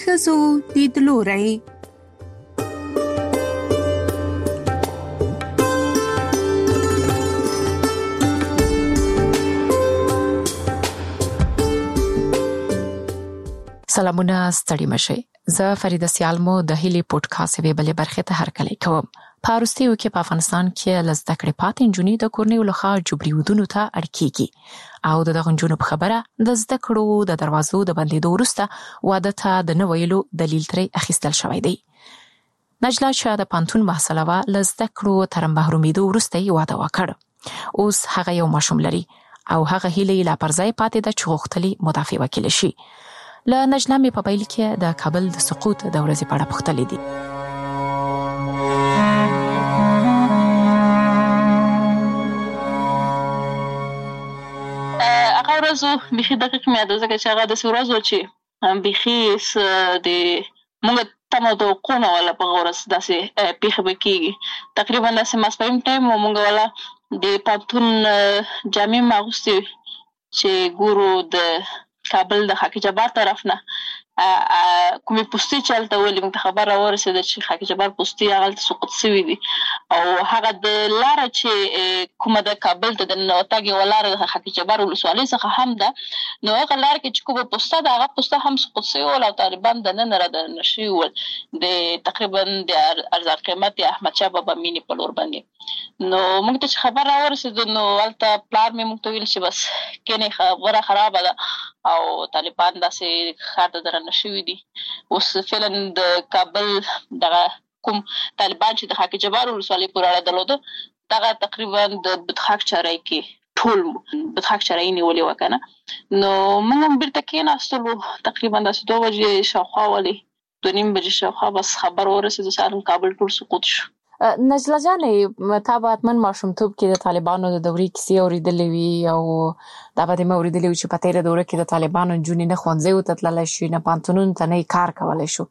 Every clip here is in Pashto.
ښځو لیدلوری. سلامونه، ستړي مشئ. زه فریده سیالمو د هیلي پودکاسټ یوې بلې برخې ته هرکلی کوم. په وروستیو کې په افغانستان کې له زده کړې پاتې نجونې د کورنیو لخوا جبري ودونو ته اړ کېږي او د دغو نجونو په خبره د زده کړو د دروازو د بندېدو وروسته واده ته د نه ویلو دلیل ترې اخیستل شوی دی. نجله چې د پوهنتون محصله وه، له زده کړو تر محرومېدو وروسته یې واده وکړ. اوس هغه یو ماشوم لري او هغه هیله یې لا پر ځای پاتې ده چې غوښتلې مدافع وکیل شي. له نجله مې په پیل کې د کابل د سقوط د ورځې په اړه پوښتلې دي. هغه ورځ بیخي دقیق مې یاد ده، ځکه چې هغه داسې ورځ وه چې بیخي د موږ تمه توقع نه وله په هغه ورځ داسې پېښې به کېږي. تقریبا داسې ماسپښین ټایم و، موږ والا د پوهنتون جامې مې اغوستې وې چې ګورو د کابل د خاک جبار طرف نه کومې پوستې چې هلته ولې موږ ته خبر راورسېده چې خاک جبار پوستې هغلته سقوط سوي دي، او هغه د لاره چې کومه د کابل ته د ننوتګ یوه لاره د خاک جبار ولسوالۍ څخه هم ده، نو هغه لاره کې چې کومه پوسته ده هغه پوسته هم سقوط سوي ول او طالبان دننه رادننه شوي ول د تقریبا د ارزان قیمت د احمدشاه بابا مینې په لور باندې. نو موږ ته چې خبر راورسېدو نو هلته پلار مې موږ ته ویل چې بس کینې خبره خرابه ده او طالبان داسې ښار ته درنه شوي دي. اوس فعلا د کابل دغه کوم طالبان چې د خاک جبار ولسوالۍ پورې اړه درلوده، دغه تقریبا د بدخاک چارۍ کې ټول بدخاک چارۍ نیولې وه که نه. نو موږ هم بېرته کېناستلو، تقریبا داسې 2 بجې شاوخوا ولې 2:30 بجې شاوخوا بس خبر ورسېدو سهار کابل ټول سقوط شو. نجله جانې، تا به حتما ماشومتوب کې د طالبانو د دورې کیسې اورېدلې وي او دا به دې مې اورېدلې وي چې په تېره دوره کې د طالبانو نجونې نه ښوونځیو ته تللی شي، نه پوهنتونونو ته، نه یې کار کولی شو.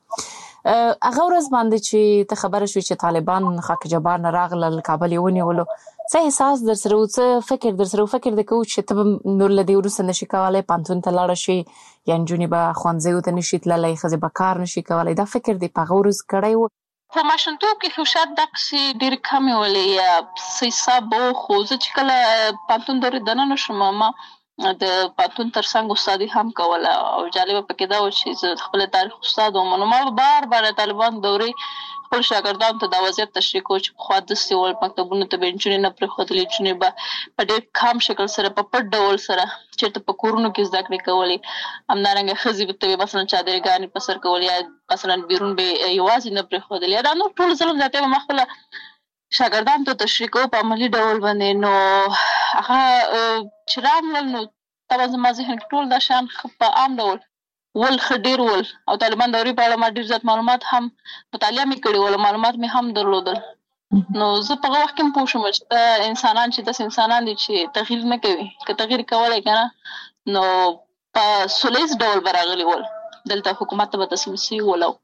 هغه ورځ باندې چې ته خبره شوې چې طالبان خاک جبار نه راغلل، کابل یې ونیولو، څه احساس در سره و، څه فکر در سره و؟ فکر دې کوو چې ته به نور له دې وروسته نشي کولی پوهنتون ته لاړه شي، یا نجونې به ښوونځیو ته نشي تللی، ښځې به کار نشي کولی؟ دا فکر دې په هغه ورځ کړی و؟ په ماشومتوب کې خو شاید دقسې ډېرې کمې ولې یا څه حساب به و، خو زه چې کله پوهنتون دورې دننه شوم ما د پوهنتون تر څنګ استادي هم کوله او جالبه پکې دا و چې زه خپل تاریخ استاد وم، نو ما بار بار طالبان دورې خپل شاګردانو ته دا وضعیت تشریح کوو چې پخوا داسې ول مکتبونو ته به نجونې نه پرېښودلې، نجونې به په ډېر کم شکل سره په پټ ډول سره چېرته په کورونو کې زده کړې کولې. همدارنګه ښځې ته به مثلا چادرګانې په سر کولې یا مثلا بیرون به یوازې نه پرېښودلې، یا دا نور ټول ظلم زیاتی به ما خپله شاګردانو ته تشریح کوو په عملي ډول باندې. نو هغه چې راغلل نو طبعا زما ذهن کې ټول دا شیان په عام ډول ول ښه ډېر ول او طالبان دورې په اړه ما ډېر زیات معلومات هم مطالعه مې کړې ول، معلومات مې هم درلودل. نو زه په هغه وخت کې هم پوه شوم چې دا انسانان چې داسې انسانان دي چې تغییر نه کوي، که تغییر کولی که نه نو په سوله ییز ډول به راغلي ول. دلته حکومت ته به تسلیم سوي ول او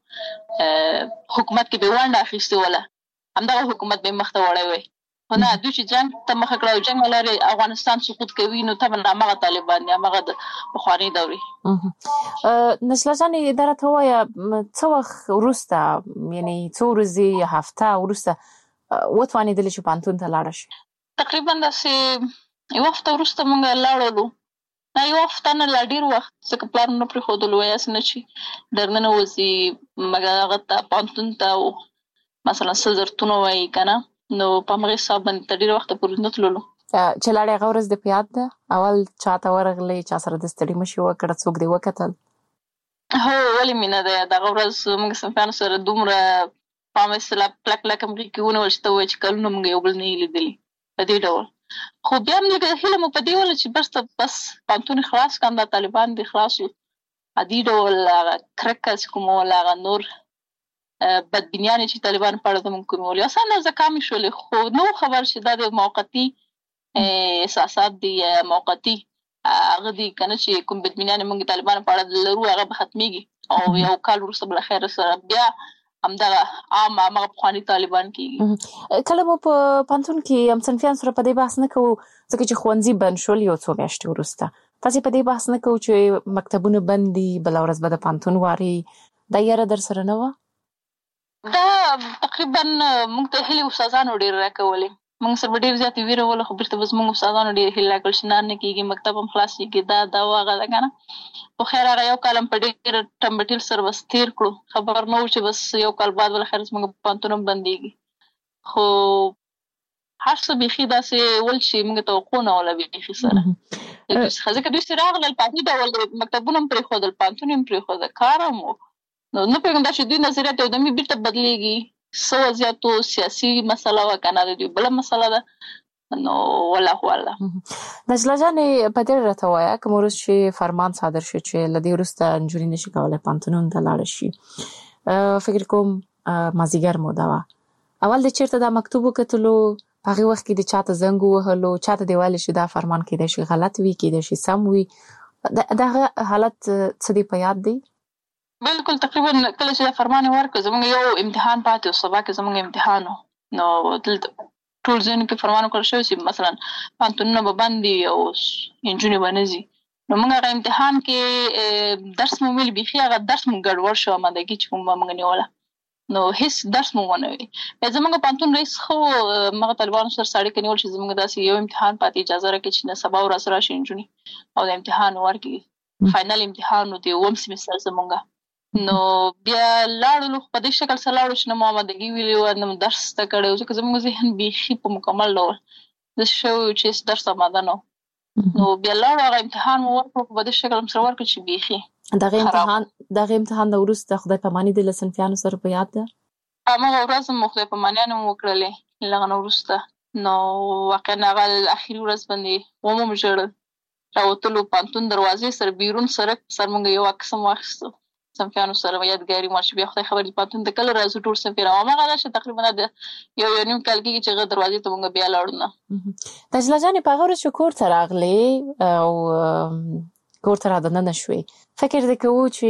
حکومت کې به ونډه اخیستې وله، همدغه حکومت به یې مخته وړی وی. خو نه، دوی چې جنګ ته مخه کړه او جنګ ولري افغانستان سقوط کوي، نو طبعا همغه طالبان دي، همغه د پخوانۍ دورې. نجله جانې، دا راته ووایه څه وخت وروسته، یعنې څو ورځې یا هفته وروسته وتوانېدلې چې پوهنتون ته لاړه شي؟ تقریبا داسې یوه هفته وروسته موږ لاړلو، نه یوه هفته نه، لا ډېر وخت، ځکه پلار مو نه پرېښودلو، یاسې نه چې درننه وځي هغه ته پوهنتون ته مثلا څه ضرورتونه وایي که نه، نو په همغې حساب باندې تر ډېره وخته پورې نه تللو. چې لاړې هغه ورځ دې په یاد ده؟ اول چا ته ورغلې، چا سره د ستړي مشي وکړه، څوک دې وکتل؟ هو، ولې مې نه ده یاد. هغه ورځ موږ صنفیانو سره دومره په عامه اصطلاح کلک کلک همغې کې ونیول چې ته ووایې چې کلونه موږ یو بل نه یې لیدلي په دې ډول. خو بیا هم لږه هیله مو په دې وله چې بس پوهنتون خلاص کړم، دا طالبان دې خلاص وو، عادي ډول هغه کرکه چې کومه وله، هغه نور بدبینیانې چې طالبانو په اړه زموږ کومې ولې اسانه زکامې شولې، خو نه و خبر چې دا د موقتي احساسات دي یا موقتي هغه دي که نه چې کوم بدبینیانې موږ طالبانو په اړه لرو هغه به ختمېږي او یو کال وروسته بالاخره سره بیا همدغه عام همغه پخواني طالبان کېږي. کله مو په پوهنتون کې هم صنفیانو سره په دې بحث نه کوو، ځکه چې ښوونځي بند شول یو څو میاشتې وروسته، تاسې په دې بحث نه کوو چې مکتبونه بند دي، بله ورځ به د پوهنتون واري دا یاره در سره نه وه؟ دا تقریبا موږ ته هیلې استادانو ډېر راکولې. موږ سره به ډېر زیاتې ویره وله، خو بېرته به زموږ استادانو ډېر هیلې راکړل چې نه کېږي، مکتب هم خلاصېږي، دا هغه ده که نه. خو خیر هغه یو کال هم په ډېر ټمبټیل سره بس تېر کړو. خبر نه و چې بس یو کال بعد بالاخره زموږ پوهنتون هم بندېږي. خو هر څه بیخي داسې ول چې موږ توقع نه وله بیخي سره. ځکه دوی چې راغلل په عادي ډول مکتبونه هم پرېښودل، پوهنتون هم پرېښوده، کار هم و. نو نه پوهېږم دا چې دوی نظریات یودمي بېرته بدلېږي. څه وضعیتو سیاسي مسله وه که نه د دوی بله مسله ده. نو والله نجله جانې په دې راته ووایه کوم وروست چې فرمان صادر شو چې له دې وروسته نجونې نشي کولی پوهنتونونو ته لاړه شي، فکر کوم مازدیګر موده وه، اول د چېرته دا مکتوب وکتلو، په هغې وخت کې د چاته زنګ ووهلو، چاته دې ویلې چې دا فرمان کېدای شي غلط وي، کېدای شي سم وي، دغه حالت څه دې په یاد دی؟ بلکل تقریبا کله چې دا فرمان یې ورکړ زموږ یو امتحان پاتې و، سبا کې زموږ امتحان و. نو دلته ټول ځایونو کې فرمان وکړل شوی چې مثلا پوهنتونونه به بند وي او نجونې به نه ځي. نو موږ هغه امتحان کې درس مو ویل، بیخي هغه درس مو ګډوډ شو، امادګي چې موږ نیوله، نو هیڅ درس مو ونه وي. بیا زموږ پوهنتون رئیس خو مغه طالبانو سره سړی نیول چې زموږ داسې یو امتحان پاتې، اجازه راکړي چې نه سبا ورځ راشي نجونې او د امتحان ورکړي. فاینل امتحان و د اووم سیمستر زموږ. نو بیا لاړو، په دې شکل سره لاړو چې نه مو امادګي ویلې وه، نه مو درس زده کړی و، ځکه زموږ ذهن بیخي په مکمل ډول داسې شوی و چې هېڅ درس اماده نه و. نو بیا لاړو، هغه امتحان مو ورکړو، په دې شکل هم سره ورکړو چې بیخي دغه امتحان نه وروسته خدای پاماني د له صنفیانو سره په یاد ده؟ هماغه ورځ مو خدای پامانیانې مو وکړلې له هغه نه وروسته. نو واقعا هغه اخري ورځ باندې ومو ژړل. راوتلو پوهنتون دروازې سره بیرون سړک سر موږ یو عکس هم واخیستو صنفیانو سره، یادګاري مارچ. بیا خدای خبر دي پوهنتون ته کله راځو ټول صنفیان. هماغه ده چې تقریبا د یو نیم کال کېږي چې هغه دروازې ته موږ بیا لاړو نه. نجله جانې په هغه ورځ چې کور ته راغلې او کور ته رادننه شوې، فکر دې کوو چې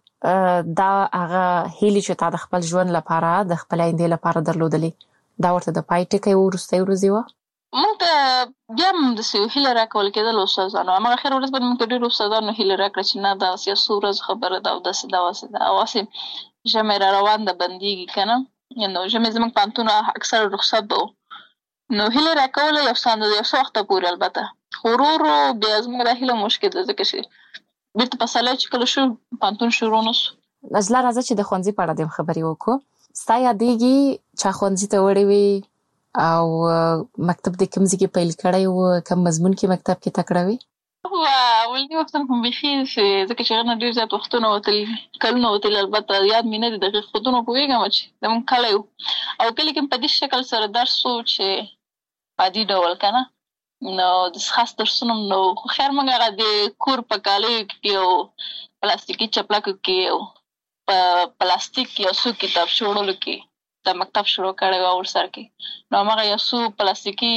دا هغه هیلې چې تا د خپل ژوند لپاره د خپل آیندې لپاره درلودلې دا ورته د پای ټکی وروستۍ ورځې وه؟ موږ ته بیا هم داسې هیله راکول کېدل استادانو. هماغه اخر ورځ باندې موږ ته ډېرو استادانو هیله راکړه چې نه دا یو څو ورځو خبره ده او داسې داسې ده، او هسې ژمی را روان ده بندېږي که نه. نو ژمی زموږ پوهنتون اکثره رخصت به و. نو هیله راکوله یو څه وخته پورې البته. خو ورو ورو بیا زموږ دا هیله مشکل ده، ځکه چې بېرته پسرلی چې کله شو پوهنتون شروع نه سو. نجله راځه چې د ښوونځي په اړه دې خبرې وکړو. ستا یادېږي چا ښوونځي ته وړې وې او مکتب دې کوم ځای کې پیل کړی و، کوم مضمون کې مکتب کې تکړه وې؟ اولني وختونه خو بیخي ځکه چې هغه نه ډېر زیات وختونه وتلي، کلونه وتلي، البته یاد مې نه دي دقیق خودونه. پوهېږم چې زموږ کلی و او کلي کې په دې شکل سره درس و چې په عادي ډول که نه، نو د خاص درسونه نو. خو خیر موږ هغه د کور په کالیو کې او پلاستیکي چپلکو کې او په پلاستیک یو څو کتابچې وړلو کې د مکتب شروع کړی و اول سر کې. نو هماغه یو څو پلاستیکي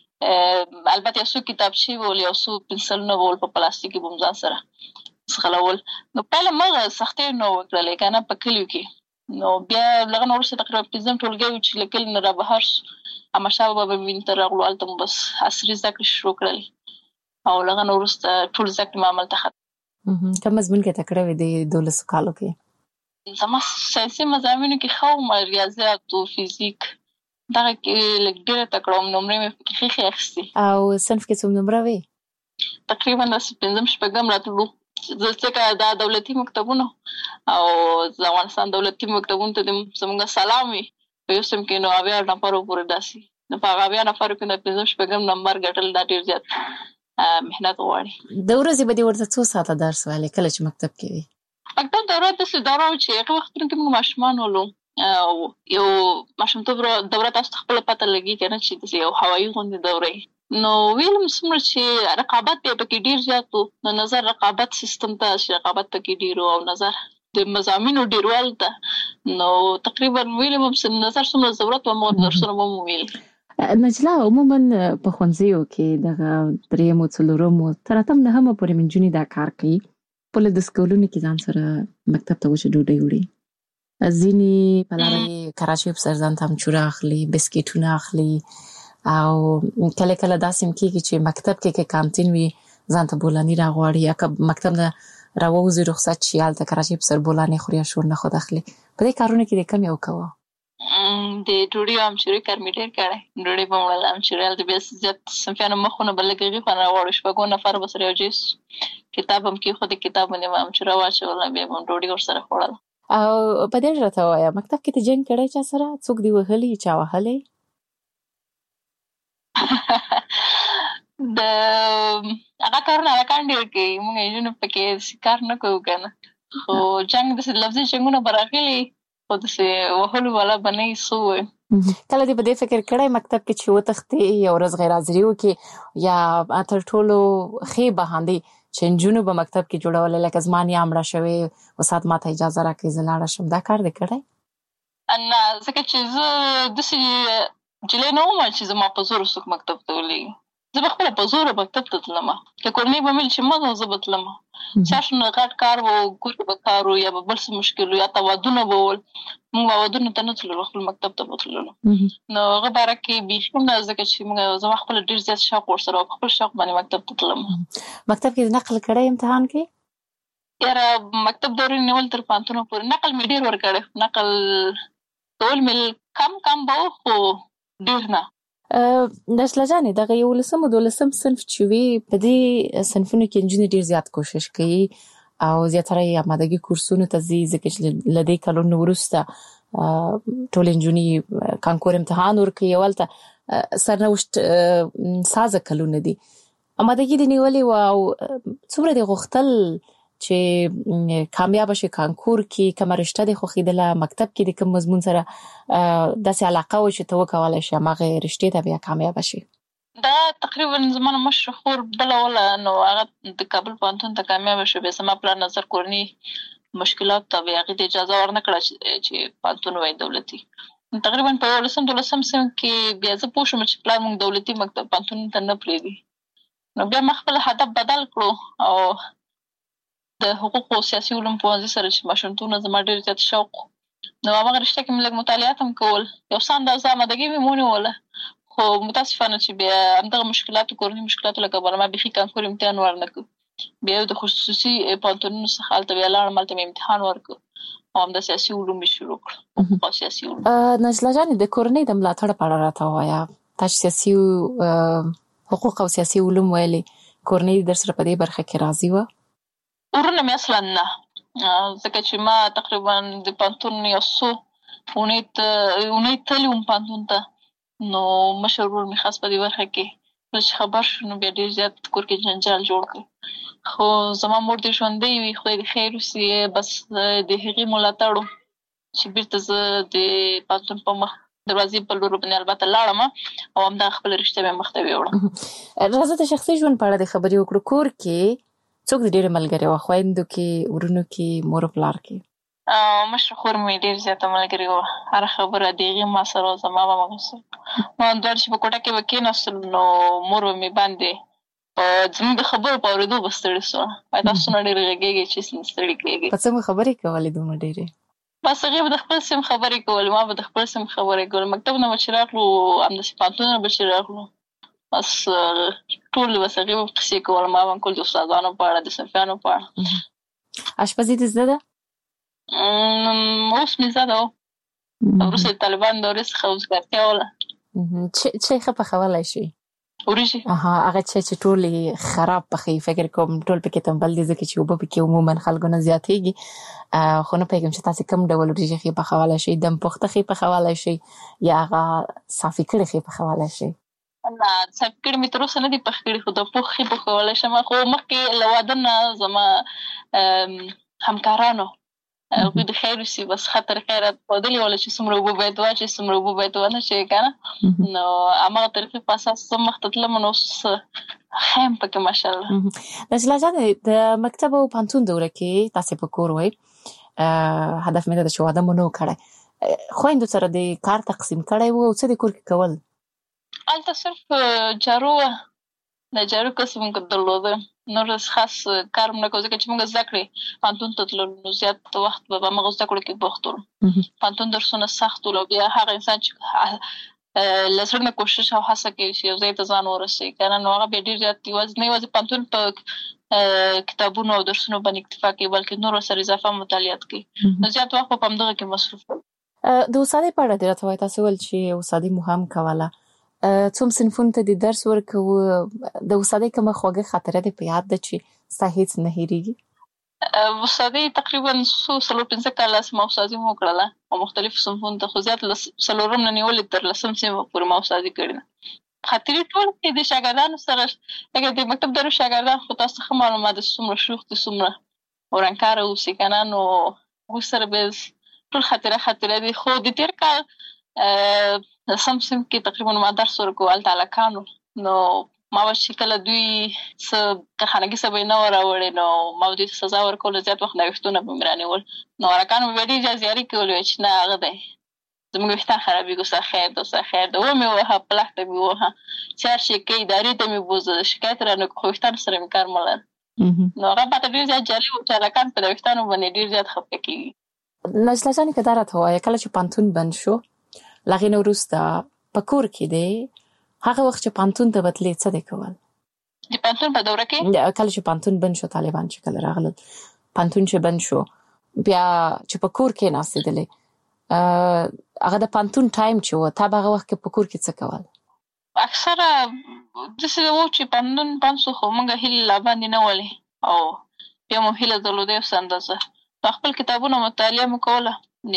البته یو څو کتابچې وول، یو څو پنسلونه وول په پلاستیکي به ځان سره ځغلول. نو پیله مغه سختۍ نه وکړلې که نه په کلیو کې. نو بیا له هغه نه وروسته تقریبا 15 ټولګی و چې له کلي نه رابهر شو، احمدشاه بابا وینې ته راغلو، هلته مو بس عصري زده کړې شروع کړلې او له هغه نه وروسته ټول زده کړې مو هملته ختم. کوم مضمون کې تکړه وې د 12 کالو کې؟ زما ساینسي مضامینو کې ښه وم، ریاضیات او فیزیک دغه کې لږ ډېره تکړه وم، نمرې مې پکې ښې اخیستې. او صنف کې څوم نمره وې؟ تقریبا داسې 5-6 راتلو، ځکه دا دولتي مکتبونه او د افغانستان دولتي مکتبونو ته زموږ سلام وي په یو صنف کې. نو 80 نفرو پورې داسې، نو په هغه 80 نفرو کې د 5-6 نمبر ګټل دا ډېر زیات محنت غواړي. د ورځې به دې ورته څو ساعته درس ویلې کله چې مکتب کې وې؟ مکتب دوره داسې دوره وه چې هغه وختونو کې موږ ماشومان ولو، یو ماشومتوب دوره تاسو ته خپله پته لګي که نه چې داسې یو هوایي غوندې دوره وي. نو ویلم څومره چې رقابت بیا پکې ډېر زیات و، نو نظر رقابت سیستم ته چې رقابت پکې ډېر و او نظر د مضامینو ډېروالو ته، نو تقریبا ویلم نظر څومره ضرورت و هماغه درسونه به مو ویل. نجله عموما په ښوونځیو کې دغه 3 او 4 تر 8 9 پورې نجونې دا کار کوي، خپل د سکولونو کې ځان سره مکتب ته وچه ډوډۍ وړي، ځینې په لاره کې کراچۍ په سر ځان ته امچوره اخلي، بسکیټونه اخلي، او کله داسې هم کېږي چې مکتب کې کانتین وي ځان ته بولاني راغواړي، یا که مکتب نه راووزي رخصت شي هلته کراچۍ په سربولانې خوري شور نه خو داخلي په دې کارونه کې د کم یو کوه د ډوډۍ امچوري کار مې ډېر کړی ډوډۍ به مې وړله امچوري هلته بیا زیات صنفیانو مخونه به لږ هغې خوند راوړو 6 نفر به سره یو جیس کتاب هم کېښود کتاب باندې به امچوره واچوله بیا به ډوډۍ ورسره خوړله او په دې راته ووایه مکتب کې ته جنګ کړی چا سره څوک دې وهلي چا وهلی د هغه کارونه هلکان ډېر کوي موږ نجونې پکې کار نه کوو که نه خو جنګ داسې لفظي جنګونه به راغلي خو داسې وهلو والا به نه وي څه ووایم کله دې په دې فکر کړی مکتب کې چې وتښتې یو ورځ غیر حاضري وکړې یا تر ټولو ښې بهاندې چې نجونو به مکتب کې جوړولې لکه زما نیا مړه شوې استاد ماته اجازه راکړئ زه لاړه شم دا کار دې کړی نه ځکه چې زه داسې نجلۍ نه وم چې زما په زور څوک مکتب ته ولېږي زه به خپله په زوره مکتب ته تلم که کورنۍ به مې چې مه زه به تلم چا شنه غټ کار و کور به کار و یا به بل څه مشکل و یا ته ودونه به ول موږ به ودونو ته نه تللو خپل مکتب ته به تللو نو هغه باره کې بیخي نه ځکه چې موږ زما خپله ډېر زیات شوق ورسره و په خپل شوق باندې مکتب ته تلم مکتب کې نقل کړی امتحان کې یاره مکتب دورې نیول تر پوهنتونه پورې نقل مې ډېر ورکړی نقل کول مې کم به و خو ډېر نه نجله جانې دغه 11 او 12 صنف چې وي په دې صنفونو کې نجونې ډېر زیات کوشش کوي او زیاتره یې آمادګي کورسونو ته ځي ځکه چې له دې کلونو وروسته ټولې نجونې کانکور امتحان ورکوي او هلته سرنوشت سازه کلونه دي آمادګي دې نیولې وه او څومره دې غوښتل چې کامیاب شي کانکور کې کومه رشته دې خوښېدله مکتب کې د کوم مضمون سره داسې علاقه و چې ته وکولی شي هماغې رشتې ته بیا کامیابه شي دا تقریبا زما نه مشره خور بله وله نو هغه د کابل پوهنتون ته کامیابه شوه بیا زما پلار نظر کورني مشکلات ته بیا هغې ته اجازه ورنه کړه چې پوهنتون وایي دولتي تقریبا په 11 صنف کې بیا زه پوه شوم چې پلار موږ دولتي مکتب پوهنتون ته نه پرېږدي نو بیا ما خپل هدف بدل کړو او د حقوقو او سیاسي علوم پوهنځي سره چې ماشومتونه زما ډېر زیات شوق نو هماغه رشته کې مې لږ مطالعات هم کول یو څه اندازه آمادګي مې ونیوله خو متاسفانه چې بیا همدغه مشکلاتو کورني مشکلاتو له کبله ما بیخي کانکور امتحان ورنه کړ بیا د خصوصي پوهنتونونو څخه هلته بیا لاړم هلته مې امتحان ورکړ او همدا سیاسي علوم مې شروع کړ حقوق او سیاسي علوم نجله جانې د کورنۍ د ملاتړ په اړه راته ووایه تا چې سیاسي حقوق او سیاسي علوم ویلې کورنۍ در سره په دې برخه کې راضي وه ورونه مې اصلا نه ځکه چې ما تقریبا د پوهنتون یو څو اونۍ تللي وم پوهنتون ته نو مشر ورور مې خاص په دې برخه کې کله چې خبر شو نو بیا ډېر زیات کور کې جنجال جوړ کړ خو زما مور دې ژوندۍ وي خدای دې خیر وسي بس د هغې ملاتړ و چې بېرته زه د پوهنتون په مخ دروازې په لور باندې البته لاړم او همدغه خپله رشته مې مخ ته ویوړم راځه د شخصي ژوند په اړه دې خبرې وکړو کور کې څوک د ډېرې ملګري وه خویندو کې ورونو کې مور پلار کې مشره خور مې ډېر زیاته ملګري وه هره خبره د هغې ما سره وه زما به مغه سره ما دواړه چې په کوټه کې به کېناستلو نو مور به مې باندې زموږ د خبرو په اورېدو به ستړې سوه وایي تاسو څومره ډېرې غږېږئ چې ستړي کېږئ په څه مو خبرې کولې دومره ډېرې بس هغې به د خپل سیم خبرې کولې ما به د خپل سیم خبرې کولې مکتب نه به چې راغلو همداسې پوهنتون نه به چې راغلو بس ټول بس هغې به قصې کول ما به کول د استادانو په اړه د صنفیانو په اړه اشپزي دې زده ده اوس مې زده وه وروسته د طالبانو دورې څخه وزګارتیا وله چای ښه پخولی شي وریجې هغه چای چې ټول یې خراب پخوي فکر کوم ټول پکې تنبل دي ځکه چې اوبه پکې عموما خلکو نه زیاتېږي خو نه پوهېږم چې تاسې کوم ډول وریجې ښې پخولی شئ دم پخته ښې پخولی شئ یا هغه صافي کړې ښې پخولی شئ نه صافي کړې مې تر اوسه نه دي پخ کړي خو د پوخ ښې پخولی شم خو مخکې له واده نه زما همکارانو هغوی د خیر وسي بس ښه طریقه یې راته ښودلې وله چې څومره اوبه باید واچوي څومره اوبه باید ونه اچوي که نه نو هماغه طریقې په اساس زه مخته تلم نو اوس ښه یم پکې ماشاءالله نجله جانې د مکتب او پوهنتون دوره کې تاسې په کور وئ هدف مې دا ده چې واده مو نه و کړی خویندو سره د کار تقسیم کړی و او څه د کور کې کول هلته صرف جارو وه د جارو کسب موږ درلوده نور خاص کار هم نه کوو ځکه چې موږ زده کړې پوهنتون ته تللو نو زیات وخت به په هماغه زده کړو کې بوخت وو پوهنتون درسونه سخت ول او بیا هغه انسان چې له زړه نه کوشش او هڅه کوي چې یو ځای ته ځان ورسوي که نه نو هغه بیا ډېر زیات یوازې پوهنتون په کتابونو او درسونو باندې اکتفا کوي بلکې نور سره اضافه مطالعات کوي. نو زیات وخت په همدغه کې مصروف وي. د استادۍ په اړه راته وایي تاسو ول چې استادۍ مو هم کوله څوم صنفونو ته د درس ورکوه د استادۍ کومه خوږه خاطره دې په یاد ده چې ستا هیڅ نه هېرېږي؟ استادۍ تقریبا 4-5 کاله ما استادي مو کړله او مختلف صنفونو ته خو زیات 4 نه نیولې تر 10 صنف پورې ما استادي کړې ده. خاطرې ټول کې د شاګردانو سره لکه د مکتب درو شاګردان خو تاسو ښه معلومات د څومره شوخ دي څومره ورانکاره اوسي که نه نو موږ سره به ټول خاطره دي. خو د تېر کال 10 صنف کې تقریبا ما درس ورکوه هلته هلکانو نو ما به چې کله دوی څه خانګي څه به یې نه وه راوړې نو ما به دوی ته سزا ورکوله زیات وخت نوښتونه به مې رانیول نو هلکانو به بیا ډېر زیات زیاري کولې چې نه هغه دی زموږ ویښتان خرابېږي ستا خیر ده ستا خیر ده ومې ووهه په لښته مې ووهه چې هر شي کوي ادارې ته مې بوزه شکایت رانه خو ویښتانو سره مې کار مه لره نو هغه ماته ډېر زیات جالب و چې هلکان په د ویښتانو باندې ډېر زیات خفه کېږي. نجله جانې که دا راته ووایه کله چې پوهنتون بند شو له هغې نه وروسته په کور کې دی هغه وخت چې پوهنتون ته بتلې څه دې کول؟ د پوهنتون په دوره کې کله چې پوهنتون بند شو طالبان چې کله راغلل پوهنتون چې بند شو بیا چې په کور کې ناستېدلې هغه د پوهنتون ټایم چې و تا به هغه وخت کې په کور کې څه کول؟ اکثره داسې و چې پوهنتون بند شو خو موږ هیلې لا باندې نه ولې او بیا مو هیله درلوده یو څه اندازه په خپل کتابونه مطالعه مو کوله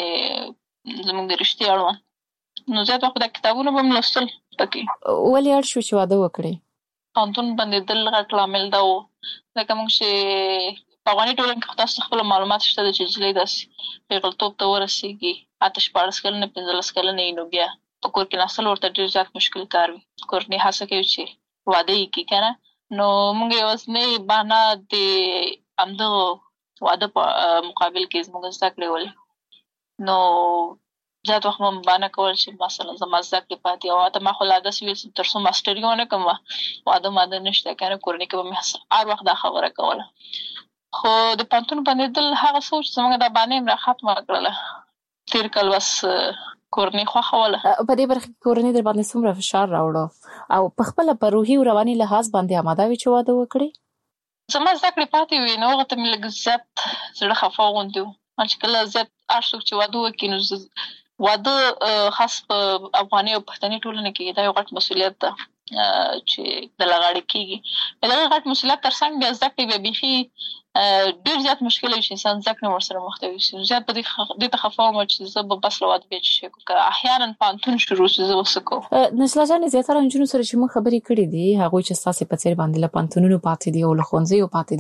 زموږ د رشتې اړوند نو زیات وخت د کتابونو به مې لوستل پکې. ولې اړ شو چې واده وکړې؟ پوهنتون بندېدل غټ لامل دا و لکه موږ چې په افغاني ټولنه کې خو تاسو خپله معلومات شته ده چې نجلۍ داسې پیغلتوب ته ورسېږي 18 کلنه 15 کلنه یې نو بیا په کور کې ناستل ورته ډېر زیات مشکل کار وي. کورنۍ هڅه کوي چې واده یې کړي که نه نو موږ یوازینۍ بهانه د همدغه واده په مقابل کې زموږ زده کړې ولې نو زیات وخت مو بهانه کول چې مثلا زما زده کړې پاتې او حتی ما خو لا داسې ویل تر څو ماسټري ونه کړم واده ماده نشته که نه کورنۍ کې به مې هر وخت دا خبره کوله خو د پوهنتون بندېدل هغه څه و چې زموږ دا بهانه یې راختمه کړله تېر کال بس کورنۍ خوښوله. په دې برخه کې کورنۍ در باندې څومره فشار راوړه او په خپله په روحي او رواني لحاظ باندې اماده وي چې واده وکړي؟ زما زده کړې پاتې وي نو هغه ته مې لږ زیات زړه خفه غوندې و چې کله زیات هر څوک چې واده وکړي نو واده خاص په افغاني او پښتني ټولنه کې دا یو غټ مسؤلیت ده چې د لغاړې کېږي د هغه غټ مسؤلیت تر څنګ بیا زده کړې بیا بیخي ډېر زیات مشکل وي چې انسان زده کړې ورسره مخ ته وي زیات په دې ته خفه وم چې زه به بس له واده بیا چې شی کوم که احیانا پوهنتون شروع شي زه به څه کوم. نجله جانې زیاتره نجونو سره چې موږ خبرې کړې دي هغوی چې ستاسې په څېر باندې له پوهنتونونو پاتې دي او له ښوونځیو پاتې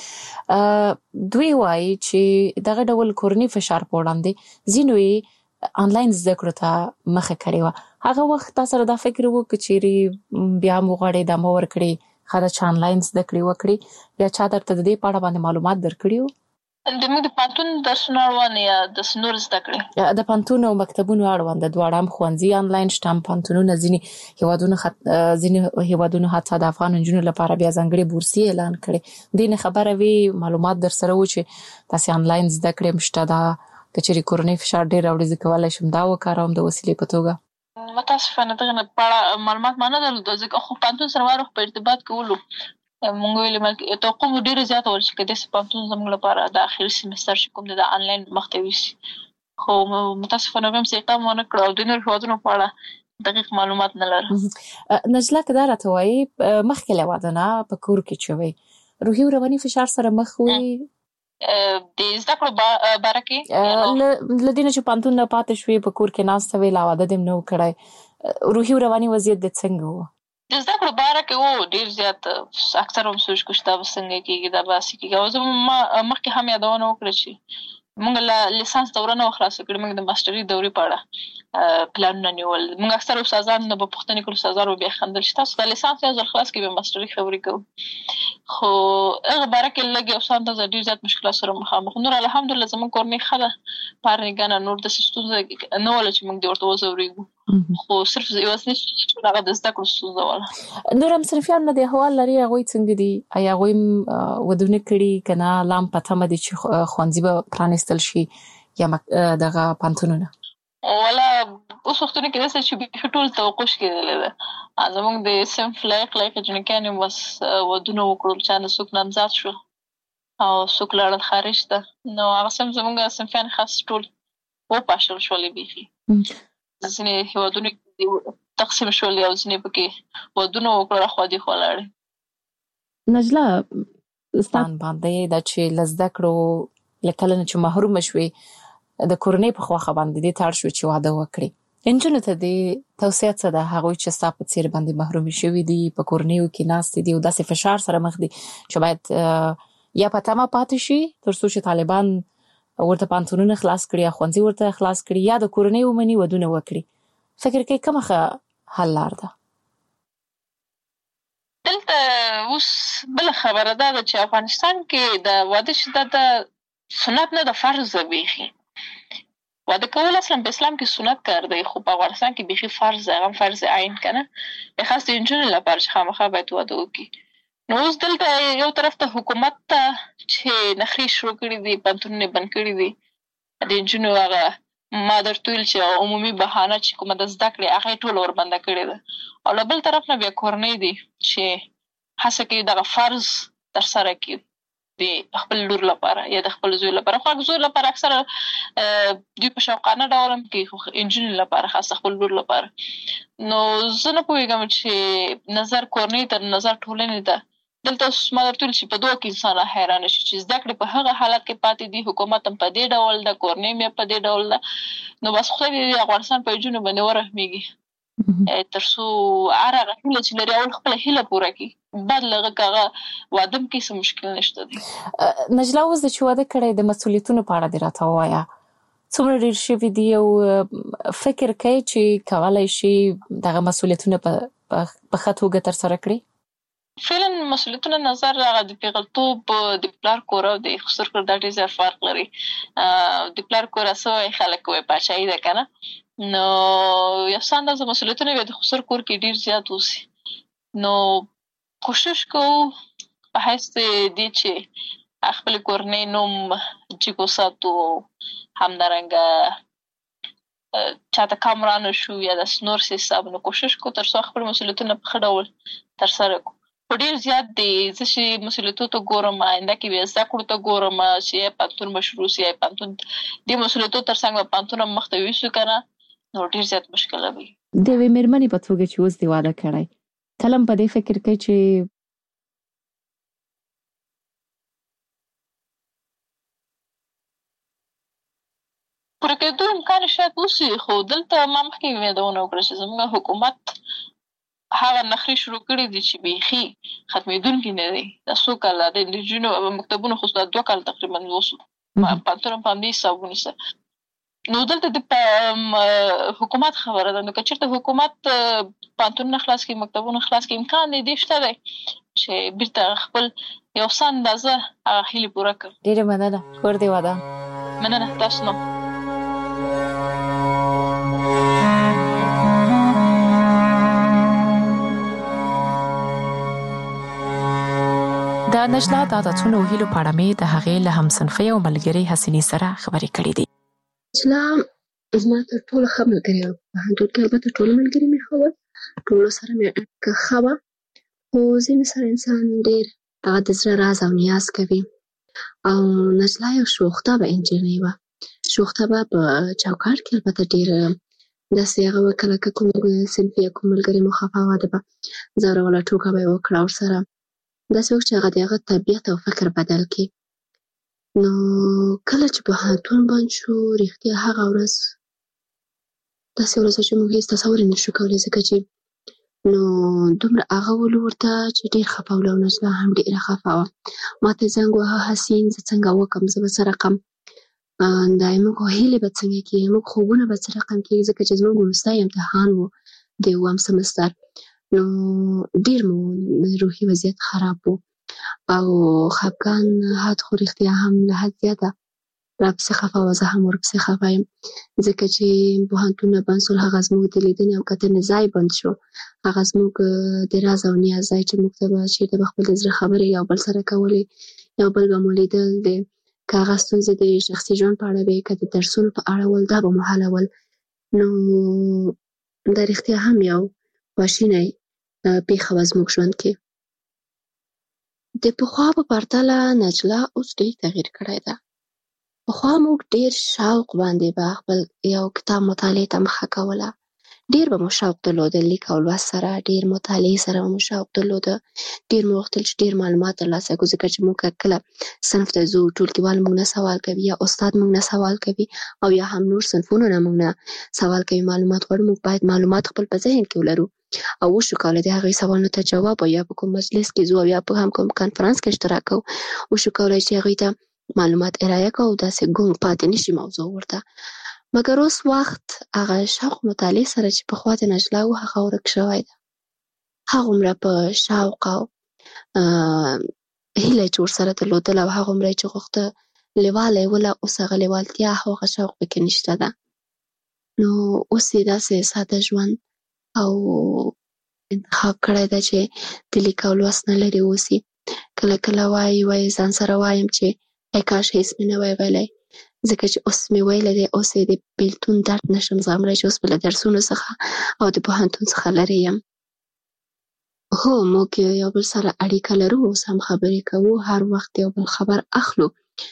دي دوی وایي چې دغه ډول کورني فشار په وړاندې ځینو یې آنلاین زده کړو ته مخه کړې وه هغه وخت تا سره دا فکر و که چیرې بیا مو غواړې ادامه ورکړې ښه ده چې آنلاین زده کړې وکړې یا چا درته د دې په اړه باندې معلومات درکړي وو؟ د موږ د پوهنتون درسونه اړوند یا داسې نور زده کړې د پوهنتون او مکتبونو اړوند د دواړه هم ښوونځي آنلاین شته هم پوهنتونونه ځینې هیوادونو حتی د افغان نجونو لپاره بیا ځانګړې بورسي اعلان کړې دې نه خبره وي معلومات در سره و چې تاسې آنلاین زده کړې هم شته ده که چیرې کورنۍ فشار ډېر راوړي زه کولی شم دا وکاروم د وسیلې په توګه؟ متاسفانه دغه په اړه معلومات ما نه درلوده ځکه خو پوهنتون سره هر وخت په ارتباط کولو مونږ ویلې توقع مو ډېره زیاته وه چې که داسې پوهنتون زموږ لپاره د اخري سیمستر چې کوم دی د آنلاین مخ ته یوسي خو متاسفانه هغوی هم څه اقدام ونه کړه او د نورو هېوادونو په اړه دقیق معلومات نه لرم. نجله که دا راته وایي مخکې له واده نه په کور کې چې وی روحي او رواني فشار سره مخ وي د زده کړو باره کې له دې نه چې پوهنتون نه پاتې شوې په کور کې ناسته وې لا واده دې هم نه و کړی روحي او رواني وضعیت دې څنګه و؟ د زده کړو باره کې و ډېر زیات اکثر هم سوچ کوو چې دا به څنګه کېږي دا به هسې کېږي او زه مخکې هم یادونه وکړه چې موږ له لیسانس دوره نه وه خلاصه کړې موږ د ماسټري دورې په اړه پلانونه نیول موږ اکثر استادان نه به پوښتنې کړو استادان به بیا خندل چې تاسو د لیسانس یو ځل خلاص کړئ بیا ماسټري خبرې کوو خو هغه باره کې لږ یو څه اندازه ډېر زیات مشکلات سره مخامخ نور الحمدلله زموږ کورنۍ ښه ده پارنګانه نور داسې ستونزه نه وله چې موږ دې ورته وځورېږو خو صرف یوازینۍ ستونزه هغه د زده کړو ستونزه وله. نور هم صنفیان نه د احوال لري هغوی څنګه دي ایا هغوی ودونه کړي که نه لا هم په تمه دي چې ښوونځي به پرانیستل شي یا دغه پوهنتونونه؟ والا اوس وختونه کې داسې چې بیخي ټول توقع کېدلی ده. زموږ د صنف لایق جنکیانې بس ودونه وکړل، چا نه څوک نامزاد شو او څوک لاړل خارج ته. نو هغه زموږ صنفیان خاص ټول وپاشل شولې بیخي. ځینې هېوادونو کې تقسیم شولې او ځینې پکې ودونه وکړل، اخوا دېخوا لاړې. نجله ستان باندې دا چې له زده کړو له کله نه چې محرومه شوې د کورنۍ په خواخه باندې دې ته اړ شوې چې واده وکړې. نجونو ته دې توصیه څه ده؟ هغوی چې ستا په څېر باندې محرومې شوي دي، په کورنیو کې ناستې دي او داسې فشار سره مخ دي چې باید یا په تمه پاتې شي تر څو چې طالبان ورته پانتونونه خلاص کړي یا ښوونځي ورته خلاص کړي، یا د کورنۍ ومني ودونه وکړي. فکر کوي کومه ښه حل لار ده؟ دلته اوس بله خبره دا ده چې افغانستان کې د واده چې دا د سنت نه د فرض ده. بیخي واده کول اصلا په اسلام کې سنت کار دی، خو په افغانستان کې بیخي فرض ده، هغه فرض عین که نه، خاص د نجونو لپاره چې خامخا باید واده وکړي. نو اوس دلته یو طرف ته حکومت ته چې نخرې شروع کړي دي، پوهنتونونه بند کړي دي، د نجونو هغه ما درته ویل چې عمومي بهانه چې کومه د زده کړې هغه یې ټوله وربنده کړې ده. او له بل طرف نه بیا کورنۍ دي چې هڅه کوي دغه فرض ترسره کړي د خپل لور لپاره یا د خپل زوی لپاره. خو زوی لپاره اکثره دوی په شوقانه ډول هم کوي، خو نجونې لپاره خاصه خپل لور لپاره. نو زه نه پوهېږم چې نظر کورنۍ تر نظر ټولنې ته دلته اوس ما درته ویل چې په دوه کې انسان حیرانه شي چې زده کړې په هغه حالت کې پاتې دي، حکومت هم په دې ډول ده، کورنۍ هم په دې ډول ده. نو بس خدای دې د افغانستان په نجونو باندې ورحمېږي تر څو هر هغه هیله چې لري اول خپله هیله پوره کړي، بعد له هغه که هغه واده هم کوي څه مشکل نشته دی. نجله اوس چې واده کړی د مسؤلیتونو په اړه دې راته ووایه، څومره ډېر شوي دي او فکر کوي چې کولی شي دغه مسؤلیتونه په ښه توګه ترسره کړي؟ فعلا مسؤلیتونه نظر هغه د پیغلتوب د پلار کور او د خسر کور دا ډېر زیات فرق لري. د پلار کور څه وایي خلک وایي پاچاهي ده که نه، نو یو څه اندازه مسؤلیتونه بیا د خسر کور کې ډېر زیات اوسي. نو کوشش کوو په حیث د دې چې خپلې کورنۍ نوم جګ وساتو، همدارنګه چاته کم را نه شو یا داسې نور څه حساب. نو کوشش کوو تر څو خپل مسؤلیتونه په ښه ډول ترسره کړو. خو ډېر زیات دی زه چې مسؤلیتو ته ګورم، آینده کې بیا زده کړو ته ګورم چې یا پوهنتون به شروع سي یا پوهنتون دې مسؤلیتو تر څنګ به پوهنتون هم مخته یوسو که نه، نو ډېر زیات مشکله وي. د یوې مېرمنې په توګه چې اوس دې واده کړی، کله هم په دې فکر کوي چې پوره کېدو امکان شاید وسي، خو دلته ما مخکې یادونه وکړه چې زموږ حکومت هغه نخرې شروع کړي دي چې بیخي ختمېدونکي نه دي. دا څو کاله د نجونو مکتبونو خو 2 کاله تقریبا وسو، پوهنتون هم په همدې حساب ونیسه. نو دلته د حکومت خبره ده. نو که چېرته حکومت پوهنتونونه خلاص کړي، مکتبونه خلاص کړي، امکان دی شته دی چې بېرته خپل یو څه اندازه هغه هیلې پوره کړي. ډېره مننه. کور دې ودان. مننه تاسو نو. د نجله د عادتونو او هیلو په اړه مې د هغې له همصنفۍ او ملګرې حسینې سره خبرې کړې دي. نجله زما تر ټولو ښه ملګرې وه. په پوهنتون کې البته ټول ملګري مې ښه ول، ټولو سره مې اړیکه ښه وه، خو ځینې سره انسان ډېر هغه د زړه راز او نیاز کوي. او نجله یو شوخطبه نجلۍ وه. شوخطبه په چوکاټ کې البته ډېر داسې هغه وه، کله که کوم صنفي یا کوم ملګري مو خفه واده به ځوروله، ټوکه به یې وکړه ورسره. داسې وخت چې هغه د هغه طبیعت او فکر بدل کړي. نو کله چې پوهنتون بند شو، رښتیا هغه ورځ داسې ورځ چې موږ هېڅ تصور یې نشو کولی، ځکه چې نو دومره هغه ولو ورته چې ډېر خفه وله او نجله هم ډېره خفه وه. ما ته زنګ وهه، حسین زه څنګه وکړم، زه به څه رقم دا زموږ هیلې به څنګه کېږي، زموږ خوبونه به څه رقم کېږي، ځکه چې زموږ وروستی امتحان و د 2م سمستر. نو ډېر مو روحي وضعیت خراب و او خفګان حد خو رښتیا هم له حد زیاته راپسې خفه وه، زه هم ورپسې خفه یم، ځکه چې پوهنتونونه بند شول، هغه زموږ د لیدنې او کتنې ځای بند شو، هغه زموږ د راز او نیاز ځای چې موږ ته به چېرته به خپل د زړه خبرې یو بل سره کولې، یو بل به مو لیدل، که هغه ستونزې د شخصي ژوند په اړه وې، که د درسونو په اړه ول، دا به مو حلول. نو دا رښتیا هم یو خواشینی پیښه وه زموږ ژوند کې. د پخوا په پرتله نجله اوس ډېر تغییر کړی ده. پخوا موږ ډېر شوق باندې به خپل یو کتاب مطالعې ته مخه کوله. ډېر به مو شوق درلوده، لیک او لوست سره، ډېر مطالعې سره به مو شوق درلوده. ډېر مو غوښتل چې ډېر معلومات ترلاسه کړو، ځکه چې موږ کله صنف ته ځو، ټولګیوال موږ نه سوال کوي یا استاد موږ نه سوال کوي او یا هم نور صنفونو نه موږ نه سوال کوي، معلومات غواړو. موږ باید معلومات خپل په ذهن کې ولرو او وشو کولی د هغوی سوالونو ته جواب، او یا په کوم مجلس کې ځو او یا په هم کوم کنفرانس کې اشتراک کوو، وشو کولی چې هغوی ته معلومات ارایه کوو، داسې ګونګ پاتې نشي موضوع ورته. مګر اوس وخت هغه شوق مطالعې سره چې پخوا د نجله و هغه ورک شوی ده. هغومره په شوق او هیله چې ورسره درلودله او هغومره چې غوښته لیواله یې وله، اوس هغه لیوالتیا او هغه شوق پکې نشته ده. نو اوس یې داسې ساده ژوند او انتخاب کړی ده چې د لیک او لوست نه لرې اوسي. کله کله وایي ځان سره وایم چې ای کاش هېڅ مې نه وای ویلی، ځکه چې اوس مې ویلی دی، اوس یې د بېلتون درد نشم زغملی چې اوس به له درسونو څخه او د پوهنتون څخه لرې یم. هو، موږ یو بل سره اړیکه لرو، اوس هم خبرې کوو، هر وخت یو بل خبر اخلو.